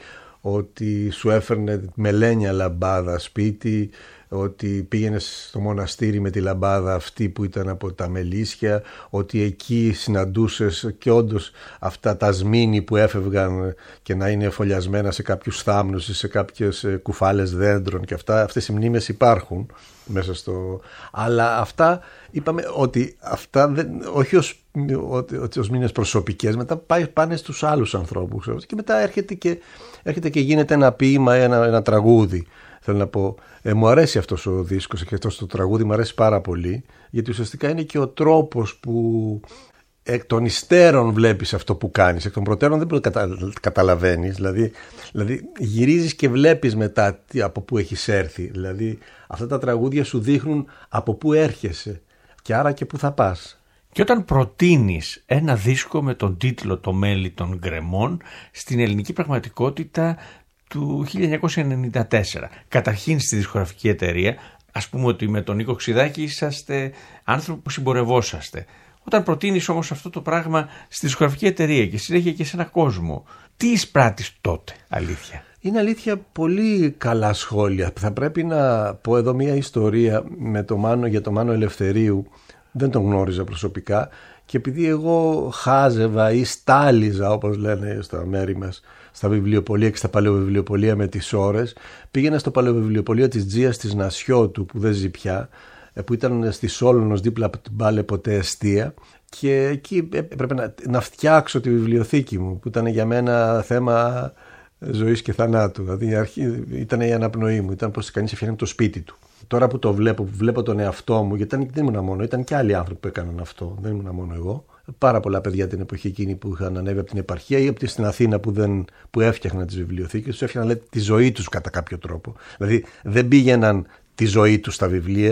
Speaker 2: ότι σου έφερνε μελένια λαμπάδα σπίτι, ότι πήγαινες στο μοναστήρι με τη λαμπάδα αυτή που ήταν από τα μελίσια, ότι εκεί συναντούσες και όντως αυτά τα σμήνη που έφευγαν και να είναι φωλιασμένα σε κάποιους θάμνους ή σε κάποιες κουφάλες δέντρων και αυτά, αυτές οι μνήμες υπάρχουν μέσα στο... Αλλά αυτά είπαμε ότι αυτά δεν, όχι ως, ότι ως μνήμες προσωπικές, μετά πάει, πάνε στους άλλους ανθρώπους και μετά έρχεται και, έρχεται και γίνεται ένα ποίημα, ένα, ένα τραγούδι. Θέλω να πω, ε, μου αρέσει αυτός ο δίσκος και αυτός το τραγούδι μου αρέσει πάρα πολύ, γιατί ουσιαστικά είναι και ο τρόπος που εκ των υστέρων βλέπεις αυτό που κάνεις, εκ των προτέρων δεν το κατα... καταλαβαίνεις, δηλαδή, δηλαδή γυρίζεις και βλέπεις μετά από πού έχεις έρθει, δηλαδή αυτά τα τραγούδια σου δείχνουν από πού έρχεσαι και άρα και πού θα πας.
Speaker 5: Και όταν προτείνεις ένα δίσκο με τον τίτλο «Το μέλι των Γκρεμών» στην ελληνική πραγματικότητα του χίλια εννιακόσια ενενήντα τέσσερα. Καταρχήν στη δισκογραφική εταιρεία, ας πούμε ότι με τον Νίκο Οξυδάκη είσαστε άνθρωποι που συμπορευόσαστε. Όταν προτείνεις όμως αυτό το πράγμα στη δισκογραφική εταιρεία και συνέχεια και σε έναν κόσμο, τι εισπράττεις τότε, αλήθεια?
Speaker 2: Είναι αλήθεια πολύ καλά σχόλια. Θα πρέπει να πω εδώ μια ιστορία με το Μάνο, για το Μάνο Ελευθερίου. Δεν τον γνώριζα προσωπικά και επειδή εγώ χάζευα ή στάλιζα, όπως λένε στα μέρη μας, στα βιβλιοπωλεία και στα παλαιοβιβλιοπωλεία με τις ώρες, πήγαινα στο παλαιοβιβλιοπωλείο της Τζίας της Νασιώτου που δεν ζει πια, που ήταν στη Σόλωνος δίπλα από την Πάλε ποτέ εστία, και εκεί έπρεπε να, να φτιάξω τη βιβλιοθήκη μου που ήταν για μένα θέμα ζωής και θανάτου. Δηλαδή η αρχή ήταν η αναπνοή μου, ήταν πως κανείς έφτιαχνε το σπίτι του. Τώρα που το βλέπω, που βλέπω τον εαυτό μου, γιατί δεν ήμουν μόνο, ήταν και άλλοι άνθρωποι που έκαναν αυτό, δεν ήμουν μόνο εγώ. Πάρα πολλά παιδιά την εποχή εκείνη που είχαν ανέβει από την επαρχία ή από τη στην Αθήνα που, δεν, που έφτιαχναν τις βιβλιοθήκες, τους έφτιαχναν, λέει, τη ζωή τους κατά κάποιο τρόπο. Δηλαδή δεν πήγαιναν τη ζωή τους στα βιβλία,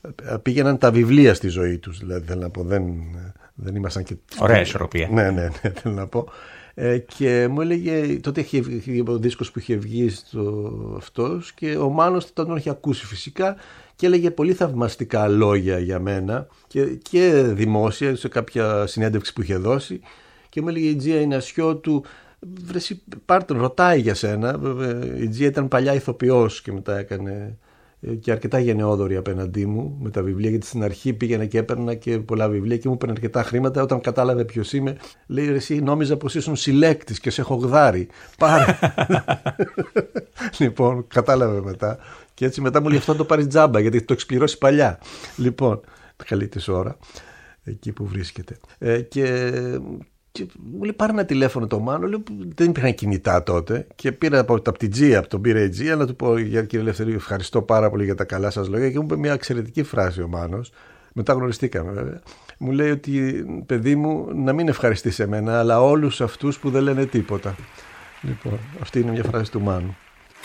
Speaker 2: πήγαιναν τα βιβλία στη ζωή τους. Δηλαδή, θέλω να πω, δεν, δεν ήμασταν και...
Speaker 5: Ωραία ισορροπία.
Speaker 2: Ναι, ναι, ναι, θέλω να πω. Ε, και μου έλεγε, τότε είχε βγει ο δίσκος που είχε βγει στο αυτός και ο Μάνος τον είχε ακούσει φυσικά και έλεγε πολύ θαυμαστικά λόγια για μένα και, και δημόσια σε κάποια συνέντευξη που είχε δώσει και μου έλεγε η Τζία είναι ασιό του, βρεσί, πάρτον, ρωτάει για σένα. Η Τζία ήταν παλιά ηθοποιός και μετά έκανε και αρκετά γενναιόδορη απέναντί μου με τα βιβλία, γιατί στην αρχή πήγαινα και έπαιρνα και πολλά βιβλία και μου έπαιρνε αρκετά χρήματα. Όταν κατάλαβε ποιος είμαι, λέει εσύ νόμιζα πως ήσουν συλλέκτης και σε έχω γδάρει. Πάρε. Λοιπόν, κατάλαβε μετά. Και έτσι μετά μου λέει αυτό το πάρεις τζάμπα, γιατί το έχεις πληρώσει παλιά. Λοιπόν, καλή της ώρα, εκεί που βρίσκεται. Ε, και. Και μου λέει πάρε ένα τηλέφωνο το Μάνο, λέω, δεν υπήρχαν κινητά τότε και πήρα από, από την Τζία, από τον πήρε η Τζία να του πω για κύριε Ελευθερίου ευχαριστώ πάρα πολύ για τα καλά σας λόγια και μου είπε μια εξαιρετική φράση ο Μάνος, μετά γνωριστήκαμε βέβαια, μου λέει ότι παιδί μου να μην ευχαριστείς εμένα αλλά όλους αυτούς που δεν λένε τίποτα. Λοιπόν, αυτή είναι μια φράση του Μάνου.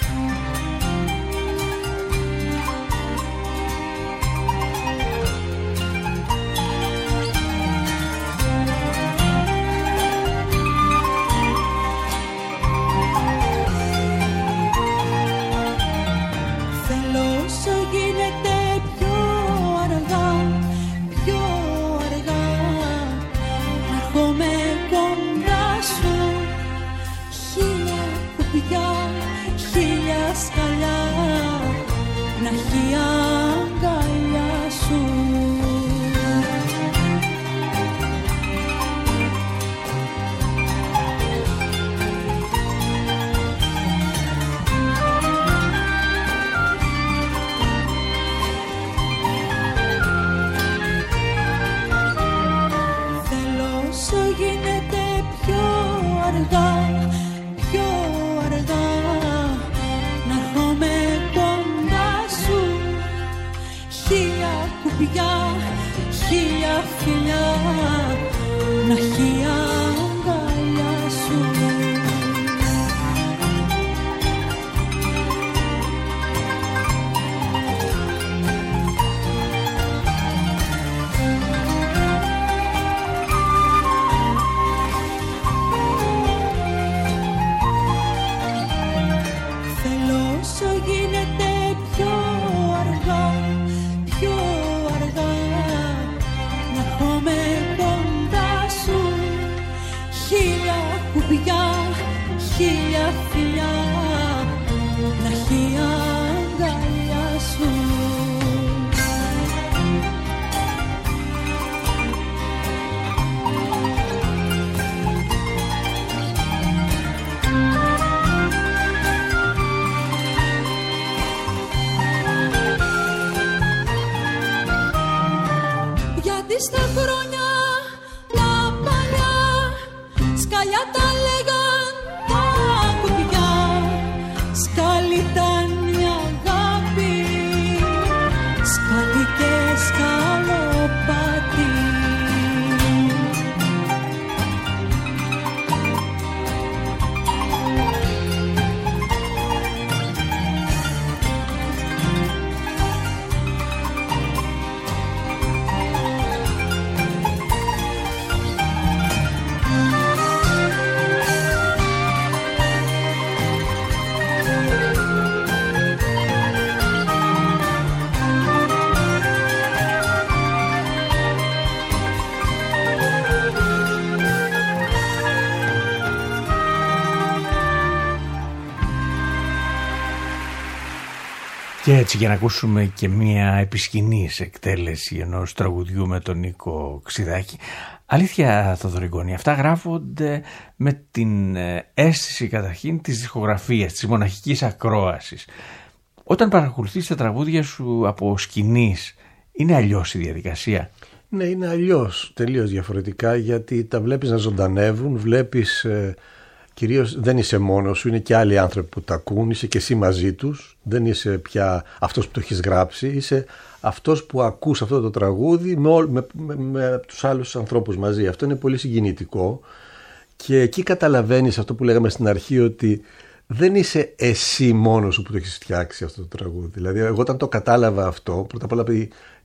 Speaker 5: Και έτσι για να ακούσουμε και μία επισκηνής εκτέλεση ενός τραγουδιού με τον Νίκο Ξηδάκη. Αλήθεια Θοδωρικόνη, αυτά γράφονται με την αίσθηση καταρχήν της δισκογραφίας, της μοναχικής ακρόασης. Όταν παρακολουθείς τα τραγούδια σου από σκηνής, είναι αλλιώς η διαδικασία?
Speaker 2: Ναι, είναι αλλιώς, τελείως διαφορετικά, γιατί τα βλέπεις να ζωντανεύουν, βλέπεις... Ε... Κυρίως δεν είσαι μόνος σου, είναι και άλλοι άνθρωποι που τα ακούν, είσαι και εσύ μαζί τους, δεν είσαι πια αυτός που το έχεις γράψει, είσαι αυτός που ακούς αυτό το τραγούδι με, με, με, με τους άλλους ανθρώπους μαζί. Αυτό είναι πολύ συγκινητικό και εκεί καταλαβαίνεις αυτό που λέγαμε στην αρχή, ότι δεν είσαι εσύ μόνος σου που το έχεις φτιάξει αυτό το τραγούδι. Δηλαδή εγώ όταν το κατάλαβα αυτό, πρώτα απ' όλα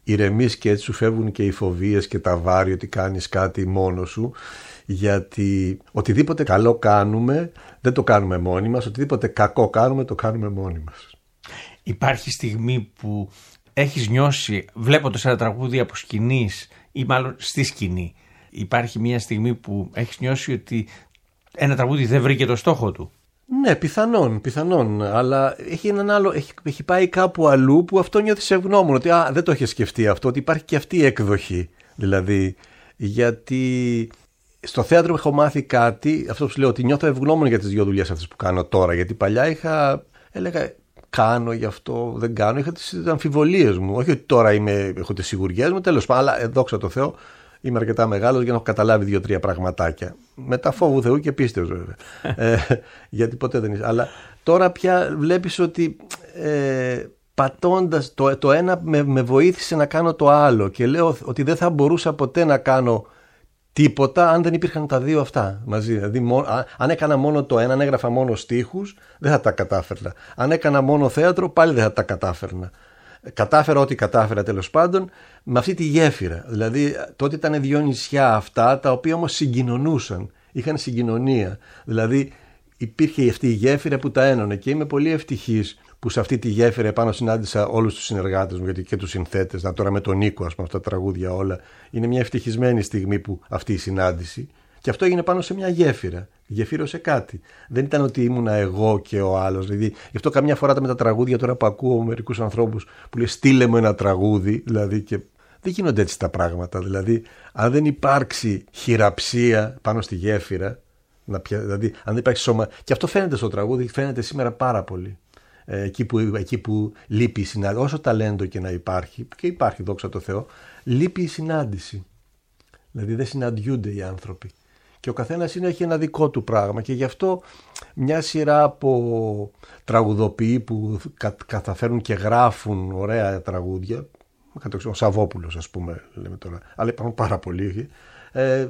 Speaker 2: ηρεμείς και έτσι σου φεύγουν και οι φοβίες και τα βάρη ότι κάνεις κάτι μόνος σου. Γιατί οτιδήποτε καλό κάνουμε δεν το κάνουμε μόνοι μας, οτιδήποτε κακό κάνουμε το κάνουμε μόνοι μας.
Speaker 5: Υπάρχει στιγμή που έχεις νιώσει βλέποντας ένα τραγούδι από σκηνής ή μάλλον στη σκηνή, υπάρχει μια στιγμή που έχεις νιώσει ότι ένα τραγούδι δεν βρήκε το στόχο του?
Speaker 2: Ναι, πιθανόν, πιθανόν, αλλά έχει έναν άλλο, έχει, έχει πάει κάπου αλλού που αυτό νιώθεις ευγνώμων, ότι α, δεν το είχε σκεφτεί αυτό, ότι υπάρχει και αυτή η εκδοχή. Δηλαδή, γιατί στο θέατρο έχω μάθει κάτι, αυτό που σου λέω, ότι νιώθω ευγνώμων για τις δύο δουλειές αυτές που κάνω τώρα, γιατί παλιά είχα, έλεγα, κάνω γι' αυτό, δεν κάνω, είχα τις αμφιβολίες μου, όχι ότι τώρα είμαι, έχω τις σιγουριές μου, τέλος πάντων, αλλά δόξα τω Θεώ, είμαι αρκετά μεγάλος για να έχω καταλάβει δύο-τρία πραγματάκια. Μετά φόβου Θεού και πίστεως βέβαια. ε, γιατί ποτέ δεν είσαι. Αλλά τώρα πια βλέπεις ότι ε, πατώντας το, το ένα με, με βοήθησε να κάνω το άλλο. Και λέω ότι δεν θα μπορούσα ποτέ να κάνω τίποτα αν δεν υπήρχαν τα δύο αυτά μαζί. Δηλαδή, μόνο, αν έκανα μόνο το ένα, αν έγραφα μόνο στίχους, δεν θα τα κατάφερνα. Αν έκανα μόνο θέατρο, πάλι δεν θα τα κατάφερνα. Κατάφερα ό,τι κατάφερα τέλος πάντων με αυτή τη γέφυρα. Δηλαδή τότε ήταν δύο νησιά αυτά τα οποία όμως συγκοινωνούσαν, είχαν συγκοινωνία. Δηλαδή υπήρχε αυτή η γέφυρα που τα ένωνε και είμαι πολύ ευτυχής που σε αυτή τη γέφυρα επάνω συνάντησα όλους τους συνεργάτες μου, γιατί και τους συνθέτες, να τώρα με τον Νίκο, ας πούμε, αυτά τα τραγούδια όλα. Είναι μια ευτυχισμένη στιγμή που αυτή η συνάντηση. Και αυτό έγινε πάνω σε μια γέφυρα. Γεφύρωσε κάτι. Δεν ήταν ότι ήμουνα εγώ και ο άλλος. Δηλαδή, γι' αυτό καμιά φορά με τα τραγούδια τώρα που ακούω μερικούς ανθρώπους που λέει στείλε μου ένα τραγούδι. Δηλαδή, και δεν γίνονται έτσι τα πράγματα. Δηλαδή, αν δεν υπάρξει χειραψία πάνω στη γέφυρα, να πια, δηλαδή, αν δεν υπάρχει σώμα. Και αυτό φαίνεται στο τραγούδι, φαίνεται σήμερα πάρα πολύ. Ε, εκεί, που, εκεί που λείπει η συνάντηση. Όσο ταλέντο και να υπάρχει, και υπάρχει δόξα τω Θεώ, λείπει η συνάντηση. Δηλαδή, δεν συναντιούνται οι άνθρωποι. Και ο καθένας είναι, έχει ένα δικό του πράγμα και γι' αυτό μια σειρά από τραγουδοποιοί που κα, καταφέρουν και γράφουν ωραία τραγούδια, ο Σαββόπουλος ας πούμε λέμε τώρα, αλλά υπάρχουν πάρα πολλοί, ε,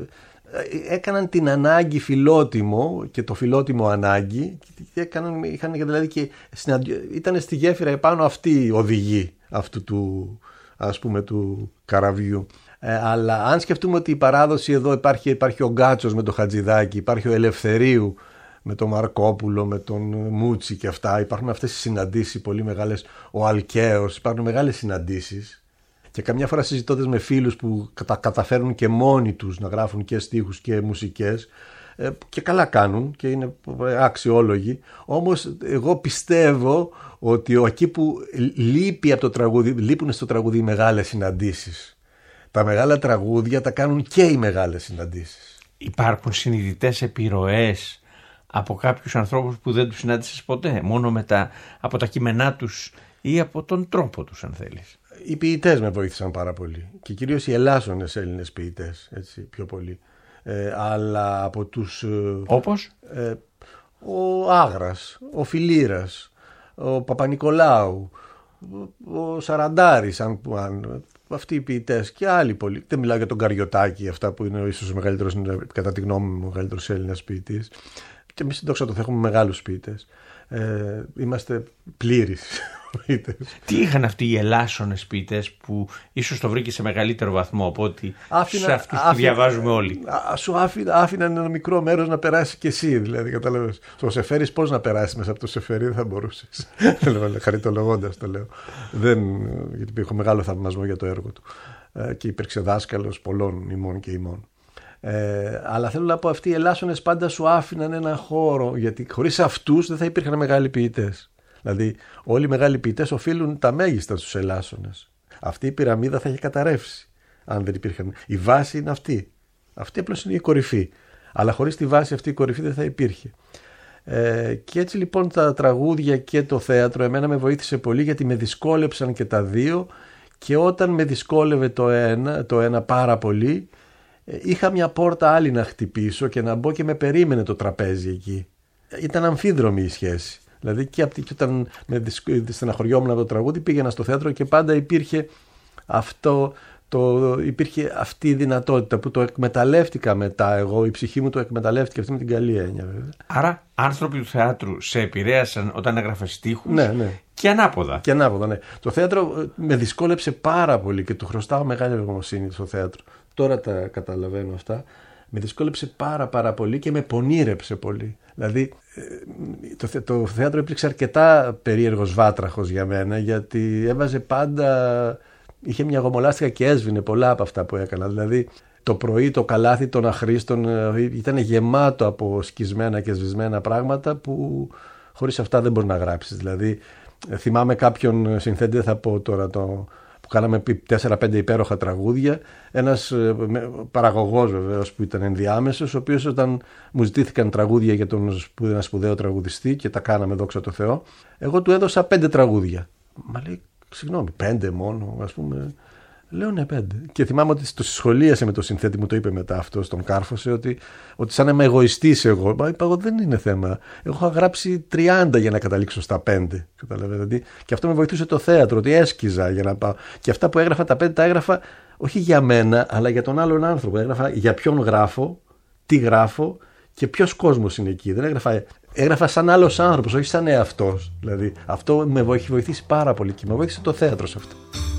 Speaker 2: έκαναν την ανάγκη φιλότιμο και το φιλότιμο ανάγκη και έκαναν, είχαν, δηλαδή και ήταν στη γέφυρα επάνω αυτή η οδηγή αυτού του, ας πούμε, του καραβιού. Ε, αλλά αν σκεφτούμε ότι η παράδοση εδώ υπάρχει, υπάρχει ο Γκάτσος με το Χατζηδάκι, υπάρχει ο Ελευθερίου με τον Μαρκόπουλο, με τον Μούτσι και αυτά, υπάρχουν αυτές οι συναντήσεις πολύ μεγάλες, ο Αλκαίος, υπάρχουν μεγάλες συναντήσεις και καμιά φορά συζητώντας με φίλους που κατα, καταφέρουν και μόνοι τους να γράφουν και στίχους και μουσικές ε, και καλά κάνουν και είναι αξιόλογοι, όμως εγώ πιστεύω ότι εκεί που λείπει από το τραγούδι, λείπουν στο τραγούδι οι μεγάλες συναντήσεις. Τα μεγάλα τραγούδια τα κάνουν και οι μεγάλες συναντήσεις.
Speaker 5: Υπάρχουν συνειδητές επιρροές από κάποιους ανθρώπους που δεν τους συνάντησες ποτέ, μόνο με τα, από τα κείμενά τους ή από τον τρόπο τους, αν θέλεις?
Speaker 2: Οι ποιητές με βοήθησαν πάρα πολύ και κυρίως οι ελάσσονες Έλληνες ποιητές, έτσι, πιο πολύ. Ε, αλλά από τους...
Speaker 5: Όπως?
Speaker 2: Ε, ο Άγρας, ο Φιλήρας, ο Παπα-Νικολάου, ο Σαραντάρης, αν... αν αυτοί οι ποιητές και άλλοι πολλοί. Δεν μιλάω για τον Καριωτάκη, αυτά που είναι ίσως ο μεγαλύτερος, κατά τη γνώμη μου, ο μεγαλύτερος Έλληνας ποιητής. Και εμείς δόξα τω Θεώ έχουμε μεγάλους ποιητές. Ε, είμαστε πλήρεις ποιητές.
Speaker 5: Τι είχαν αυτοί οι ελάσσονες ποιητές που ίσως το βρήκε σε μεγαλύτερο βαθμό από ότι άφηνα, σε αυτούς άφηνα, που διαβάζουμε όλοι?
Speaker 2: Α, σου άφηνα, άφηναν ένα μικρό μέρος να περάσει κι εσύ, δηλαδή, κατάλαβες. Στο Σεφέρις πώς να περάσεις μέσα από το Σεφέρι, δεν θα μπορούσες. Χαριτολογώντας το λέω. Δεν, γιατί έχω μεγάλο θαυμασμό για το έργο του. Ε, και υπήρξε δάσκαλος πολλών ημών και ημών. Ε, αλλά θέλω να πω, αυτοί οι ελάσσονες πάντα σου άφηναν ένα χώρο, γιατί χωρίς αυτούς δεν θα υπήρχαν μεγάλοι ποιητές. Δηλαδή, όλοι οι μεγάλοι ποιητές οφείλουν τα μέγιστα στους ελάσσονες. Αυτή η πυραμίδα θα είχε καταρρεύσει αν δεν υπήρχαν. Η βάση είναι αυτή. Αυτή απλώς είναι η κορυφή. Αλλά χωρίς τη βάση αυτή η κορυφή δεν θα υπήρχε. Ε, και έτσι λοιπόν τα τραγούδια και το θέατρο εμένα με βοήθησε πολύ, γιατί με δυσκόλεψαν και τα δύο, και όταν με δυσκόλευε το ένα, το ένα πάρα πολύ, είχα μια πόρτα άλλη να χτυπήσω και να μπω και με περίμενε το τραπέζι εκεί. Ήταν αμφίδρομη η σχέση. Δηλαδή και, και όταν με στεναχωριόμουν από το τραγούδι πήγαινα στο θέατρο και πάντα υπήρχε, αυτό, το, υπήρχε αυτή η δυνατότητα που το εκμεταλλεύτηκα μετά εγώ, η ψυχή μου το εκμεταλλεύτηκε αυτή με την καλή έννοια βέβαια.
Speaker 5: Άρα άνθρωποι του θεάτρου σε επηρέασαν όταν έγραφες στίχους,
Speaker 2: ναι, ναι.
Speaker 5: Και ανάποδα.
Speaker 2: Και ανάποδα, ναι. Το θέατρο με δυσκόλεψε πάρα πολύ και του χρωστάω μεγάλη ευγνωμοσύνη στο θέατρο. Τώρα τα καταλαβαίνω αυτά. Με δυσκόλεψε πάρα πάρα πολύ και με πονήρεψε πολύ. Δηλαδή το, το θέατρο υπήρξε αρκετά περίεργος βάτραχος για μένα, γιατί έβαζε πάντα, είχε μια γομολάστικα και έσβηνε πολλά από αυτά που έκανα. Δηλαδή το πρωί το καλάθι των αχρήστων ήταν γεμάτο από σκισμένα και σβησμένα πράγματα που χωρίς αυτά δεν μπορεί να γράψεις. Δηλαδή θυμάμαι κάποιον συνθέτη, δεν θα πω τώρα το... που κάναμε τέσσερα πέντε υπέροχα τραγούδια, ένας παραγωγός βεβαίως που ήταν ενδιάμεσος, ο οποίος όταν μου ζητήθηκαν τραγούδια για τον ένα σπουδαίο τραγουδιστή και τα κάναμε δόξα τω Θεώ, εγώ του έδωσα πέντε τραγούδια. Μα λέει, συγγνώμη, πέντε μόνο, ας πούμε. Λέω ναι, πέντε. Και θυμάμαι ότι το συσχολίασε με το συνθέτη, μου το είπε μετά αυτό, τον κάρφωσε, ότι, ότι σαν να είμαι εγωιστής εγώ. Μα είπα εγώ, δεν είναι θέμα. Έχω γράψει τριάντα για να καταλήξω στα πέντε. Καταλαβαίνετε. Και αυτό με βοηθούσε το θέατρο, ότι έσκιζα για να πάω. Και αυτά που έγραφα, τα πέντε τα έγραφα όχι για μένα, αλλά για τον άλλον άνθρωπο. Έγραφα για ποιον γράφω, τι γράφω και ποιος κόσμος είναι εκεί. Δεν έγραφα. Έγραφα σαν άλλος άνθρωπος, όχι σαν εαυτός. Δηλαδή, αυτό με έχει βοηθήσει πάρα πολύ και με βοήθησε το θέατρο σε αυτό.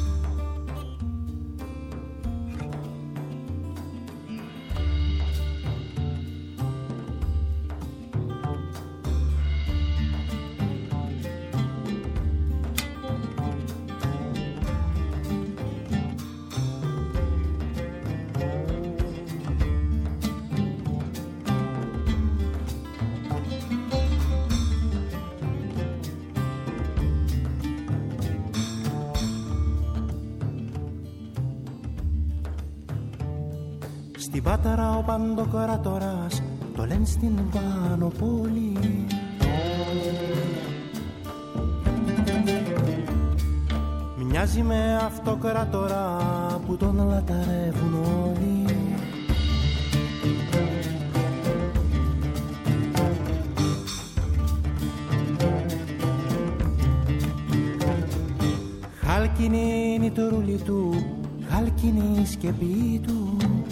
Speaker 3: Στην Πάταρα ο Παντοκράτορας το λένε στην Πανοπόλη. Μοιάζει με αυτοκράτορα που τον λαταρεύουν όλοι. Χάλκινη είναι η τρούλη του, χάλκινη η σκεπή του.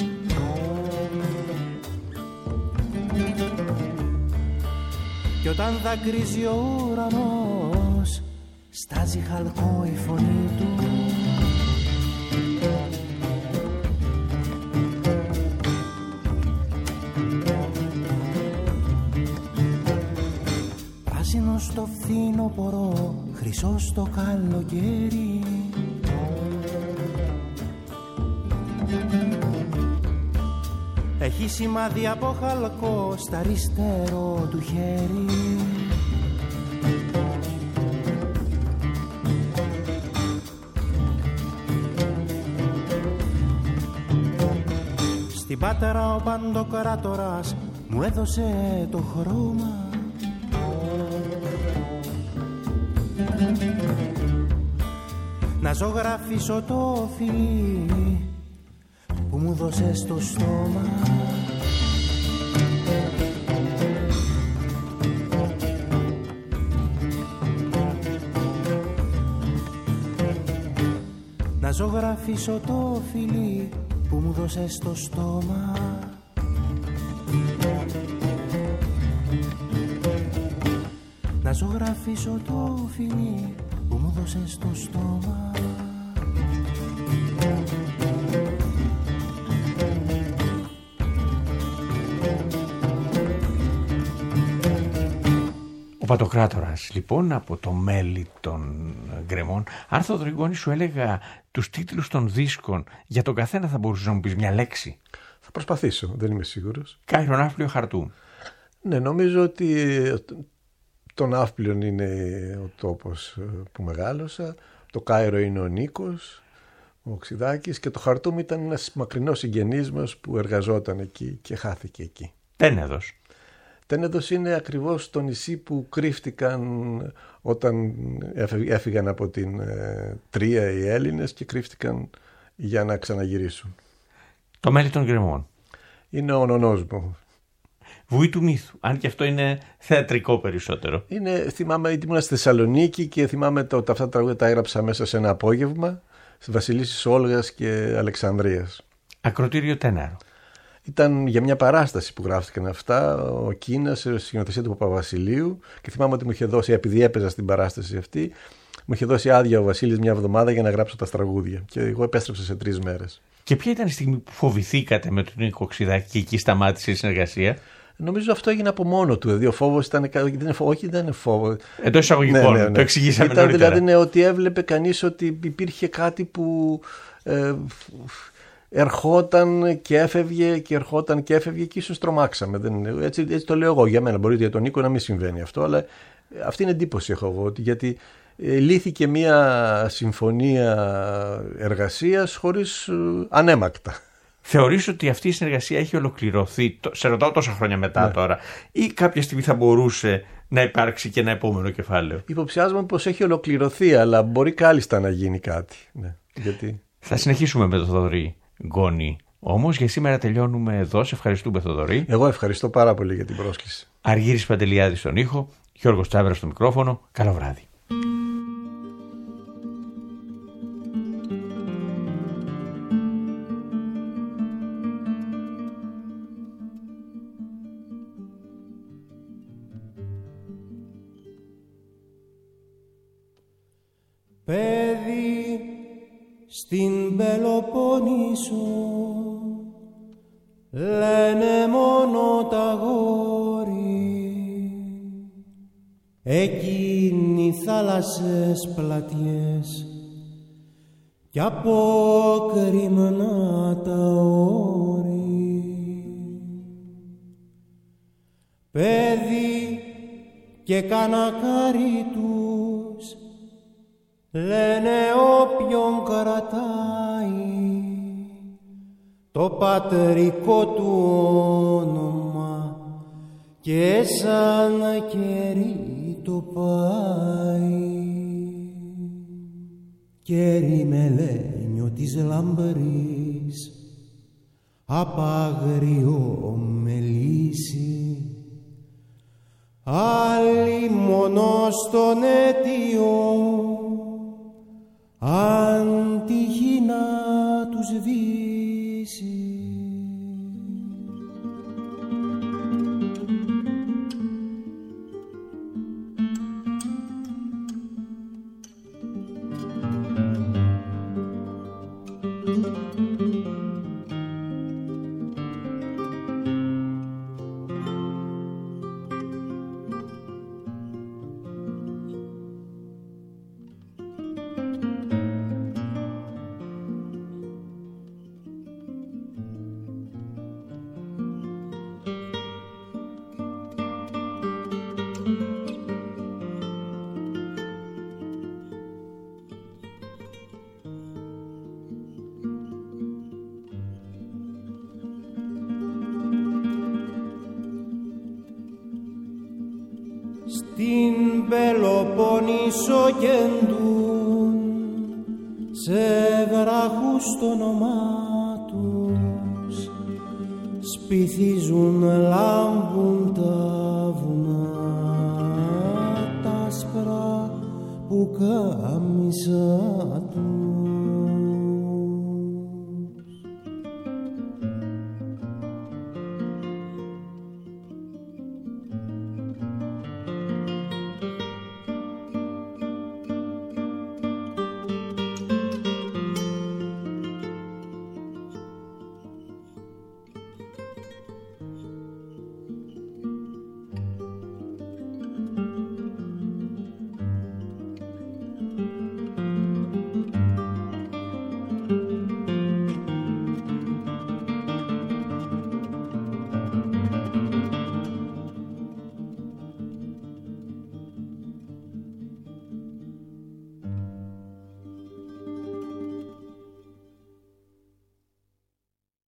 Speaker 3: Κι όταν δακρύζει ο ουρανός, στάζει χαλκό η φωνή του. Πράσινο στο φθινόπωρο, χρυσό στο καλοκαίρι. Έχει σημάδι από χαλκό στα αριστερό του χέρι. Στην Πάταρα ο Παντοκράτορας μου έδωσε το χρώμα. Να ζωγραφίσω το φιλί που μου δώσε στο στόμα. Να ζωγραφίσω το φιλί που μου δώσε στο στόμα. Να ζωγραφίσω το φιλί που μου δώσε στο στόμα.
Speaker 5: Ο Παντοκράτορας, λοιπόν, από το μέλι των γκρεμών. Αν Θοδωρή σου έλεγα τους τίτλους των δίσκων, για τον καθένα θα μπορούσες να μου πεις μια λέξη?
Speaker 2: Θα προσπαθήσω, δεν είμαι σίγουρος.
Speaker 5: Κάιρο, Ναύπλιο, Χαρτούμ.
Speaker 2: Ναι, νομίζω ότι το Ναύπλιο είναι ο τόπος που μεγάλωσα, το Κάιρο είναι ο Νίκος, ο Οξυδάκης, και το Χαρτούμ ήταν ένας μακρινός συγγενής μας που εργαζόταν εκεί και χάθηκε εκεί.
Speaker 5: Τένεδος.
Speaker 2: Τένεδος είναι ακριβώς το νησί που κρύφτηκαν όταν έφυγαν από την ε, Τρία οι Έλληνες και κρύφτηκαν για να ξαναγυρίσουν.
Speaker 5: Το μέλι των γκρεμών.
Speaker 2: Είναι ο νονός μου.
Speaker 5: Βουή του μύθου, αν και αυτό είναι θεατρικό περισσότερο. Είναι,
Speaker 2: θυμάμαι, ήμουν στη Θεσσαλονίκη και θυμάμαι το, τα, αυτά τα τραγούδια τα έγραψα μέσα σε ένα απόγευμα, στη Βασιλίσσης Όλγας και Αλεξανδρίας.
Speaker 5: Ακροτήριο Τέναρο.
Speaker 2: ήταν για μια παράσταση που γράφτηκαν αυτά, ο Κίνας, σε σκηνοθεσία του Παπαβασιλείου, και θυμάμαι ότι μου είχε δώσει, επειδή έπαιζα στην παράσταση αυτή, μου είχε δώσει άδεια ο Βασίλης μια εβδομάδα για να γράψω τα στραγούδια. Και εγώ επέστρεψα σε τρεις μέρες.
Speaker 5: Και ποια ήταν η στιγμή που φοβηθήκατε με τον Νίκο Ξηδάκη και εκεί σταμάτησε η συνεργασία?
Speaker 2: Νομίζω αυτό έγινε από μόνο του. Δηλαδή ο φόβος ήταν. Όχι, δεν είναι φόβο.
Speaker 5: Εντός εισαγωγικών, ναι, ναι, ναι. Το εξηγήσαμε
Speaker 2: ήταν,
Speaker 5: νωρίτερα.
Speaker 2: Δηλαδή ναι, ότι έβλεπε κανείς ότι υπήρχε κάτι που ε, ερχόταν και έφευγε και ερχόταν και έφευγε και ίσως τρομάξαμε. Δεν, έτσι, έτσι το λέω εγώ για μένα. Μπορεί για τον Νίκο να μην συμβαίνει αυτό, αλλά αυτή είναι εντύπωση έχω εγώ. Ότι γιατί ε, λύθηκε μια συμφωνία εργασίας χωρίς ε, ανέμακτα.
Speaker 5: Θεωρείς ότι αυτή η συνεργασία έχει ολοκληρωθεί, σε ρωτάω τόσα χρόνια μετά, ναι, τώρα, ή κάποια στιγμή θα μπορούσε να υπάρξει και ένα επόμενο κεφάλαιο?
Speaker 2: Υποψιάζομαι πως έχει ολοκληρωθεί, αλλά μπορεί κάλλιστα να γίνει κάτι. Ναι, γιατί...
Speaker 5: Θα συνεχίσουμε με τον Θοδωρή Γκόνη. Όμως για σήμερα τελειώνουμε εδώ. Σε ευχαριστούμε, Θοδωρή.
Speaker 2: Εγώ ευχαριστώ πάρα πολύ για την πρόσκληση.
Speaker 5: Αργύρης Παντελιάδης στον ήχο, Γιώργος Τσάβερας στο μικρόφωνο. Καλό βράδυ.
Speaker 3: Παιδί στην Πελοπόννησο λένε μόνο τα γόρι, εκείνοι θάλασσες πλατιές κι απόκρημνα τα όρη. Παιδί και κανακάρι τους λένε όποιον κρατάει το πατρικό του όνομα και σαν κερί το πάει. Κερί μελένιο της λαμπρής απ' άγριο μελίσι, άλλοι μόνο στον αίτιο αν τύχει να τους σβήσει. Στην Πελοπόννησο κεντούν σε βράχους το όνομά τους, σπιθίζουν, λάμπουν τα βουνά, τα άσπρα που κάμισα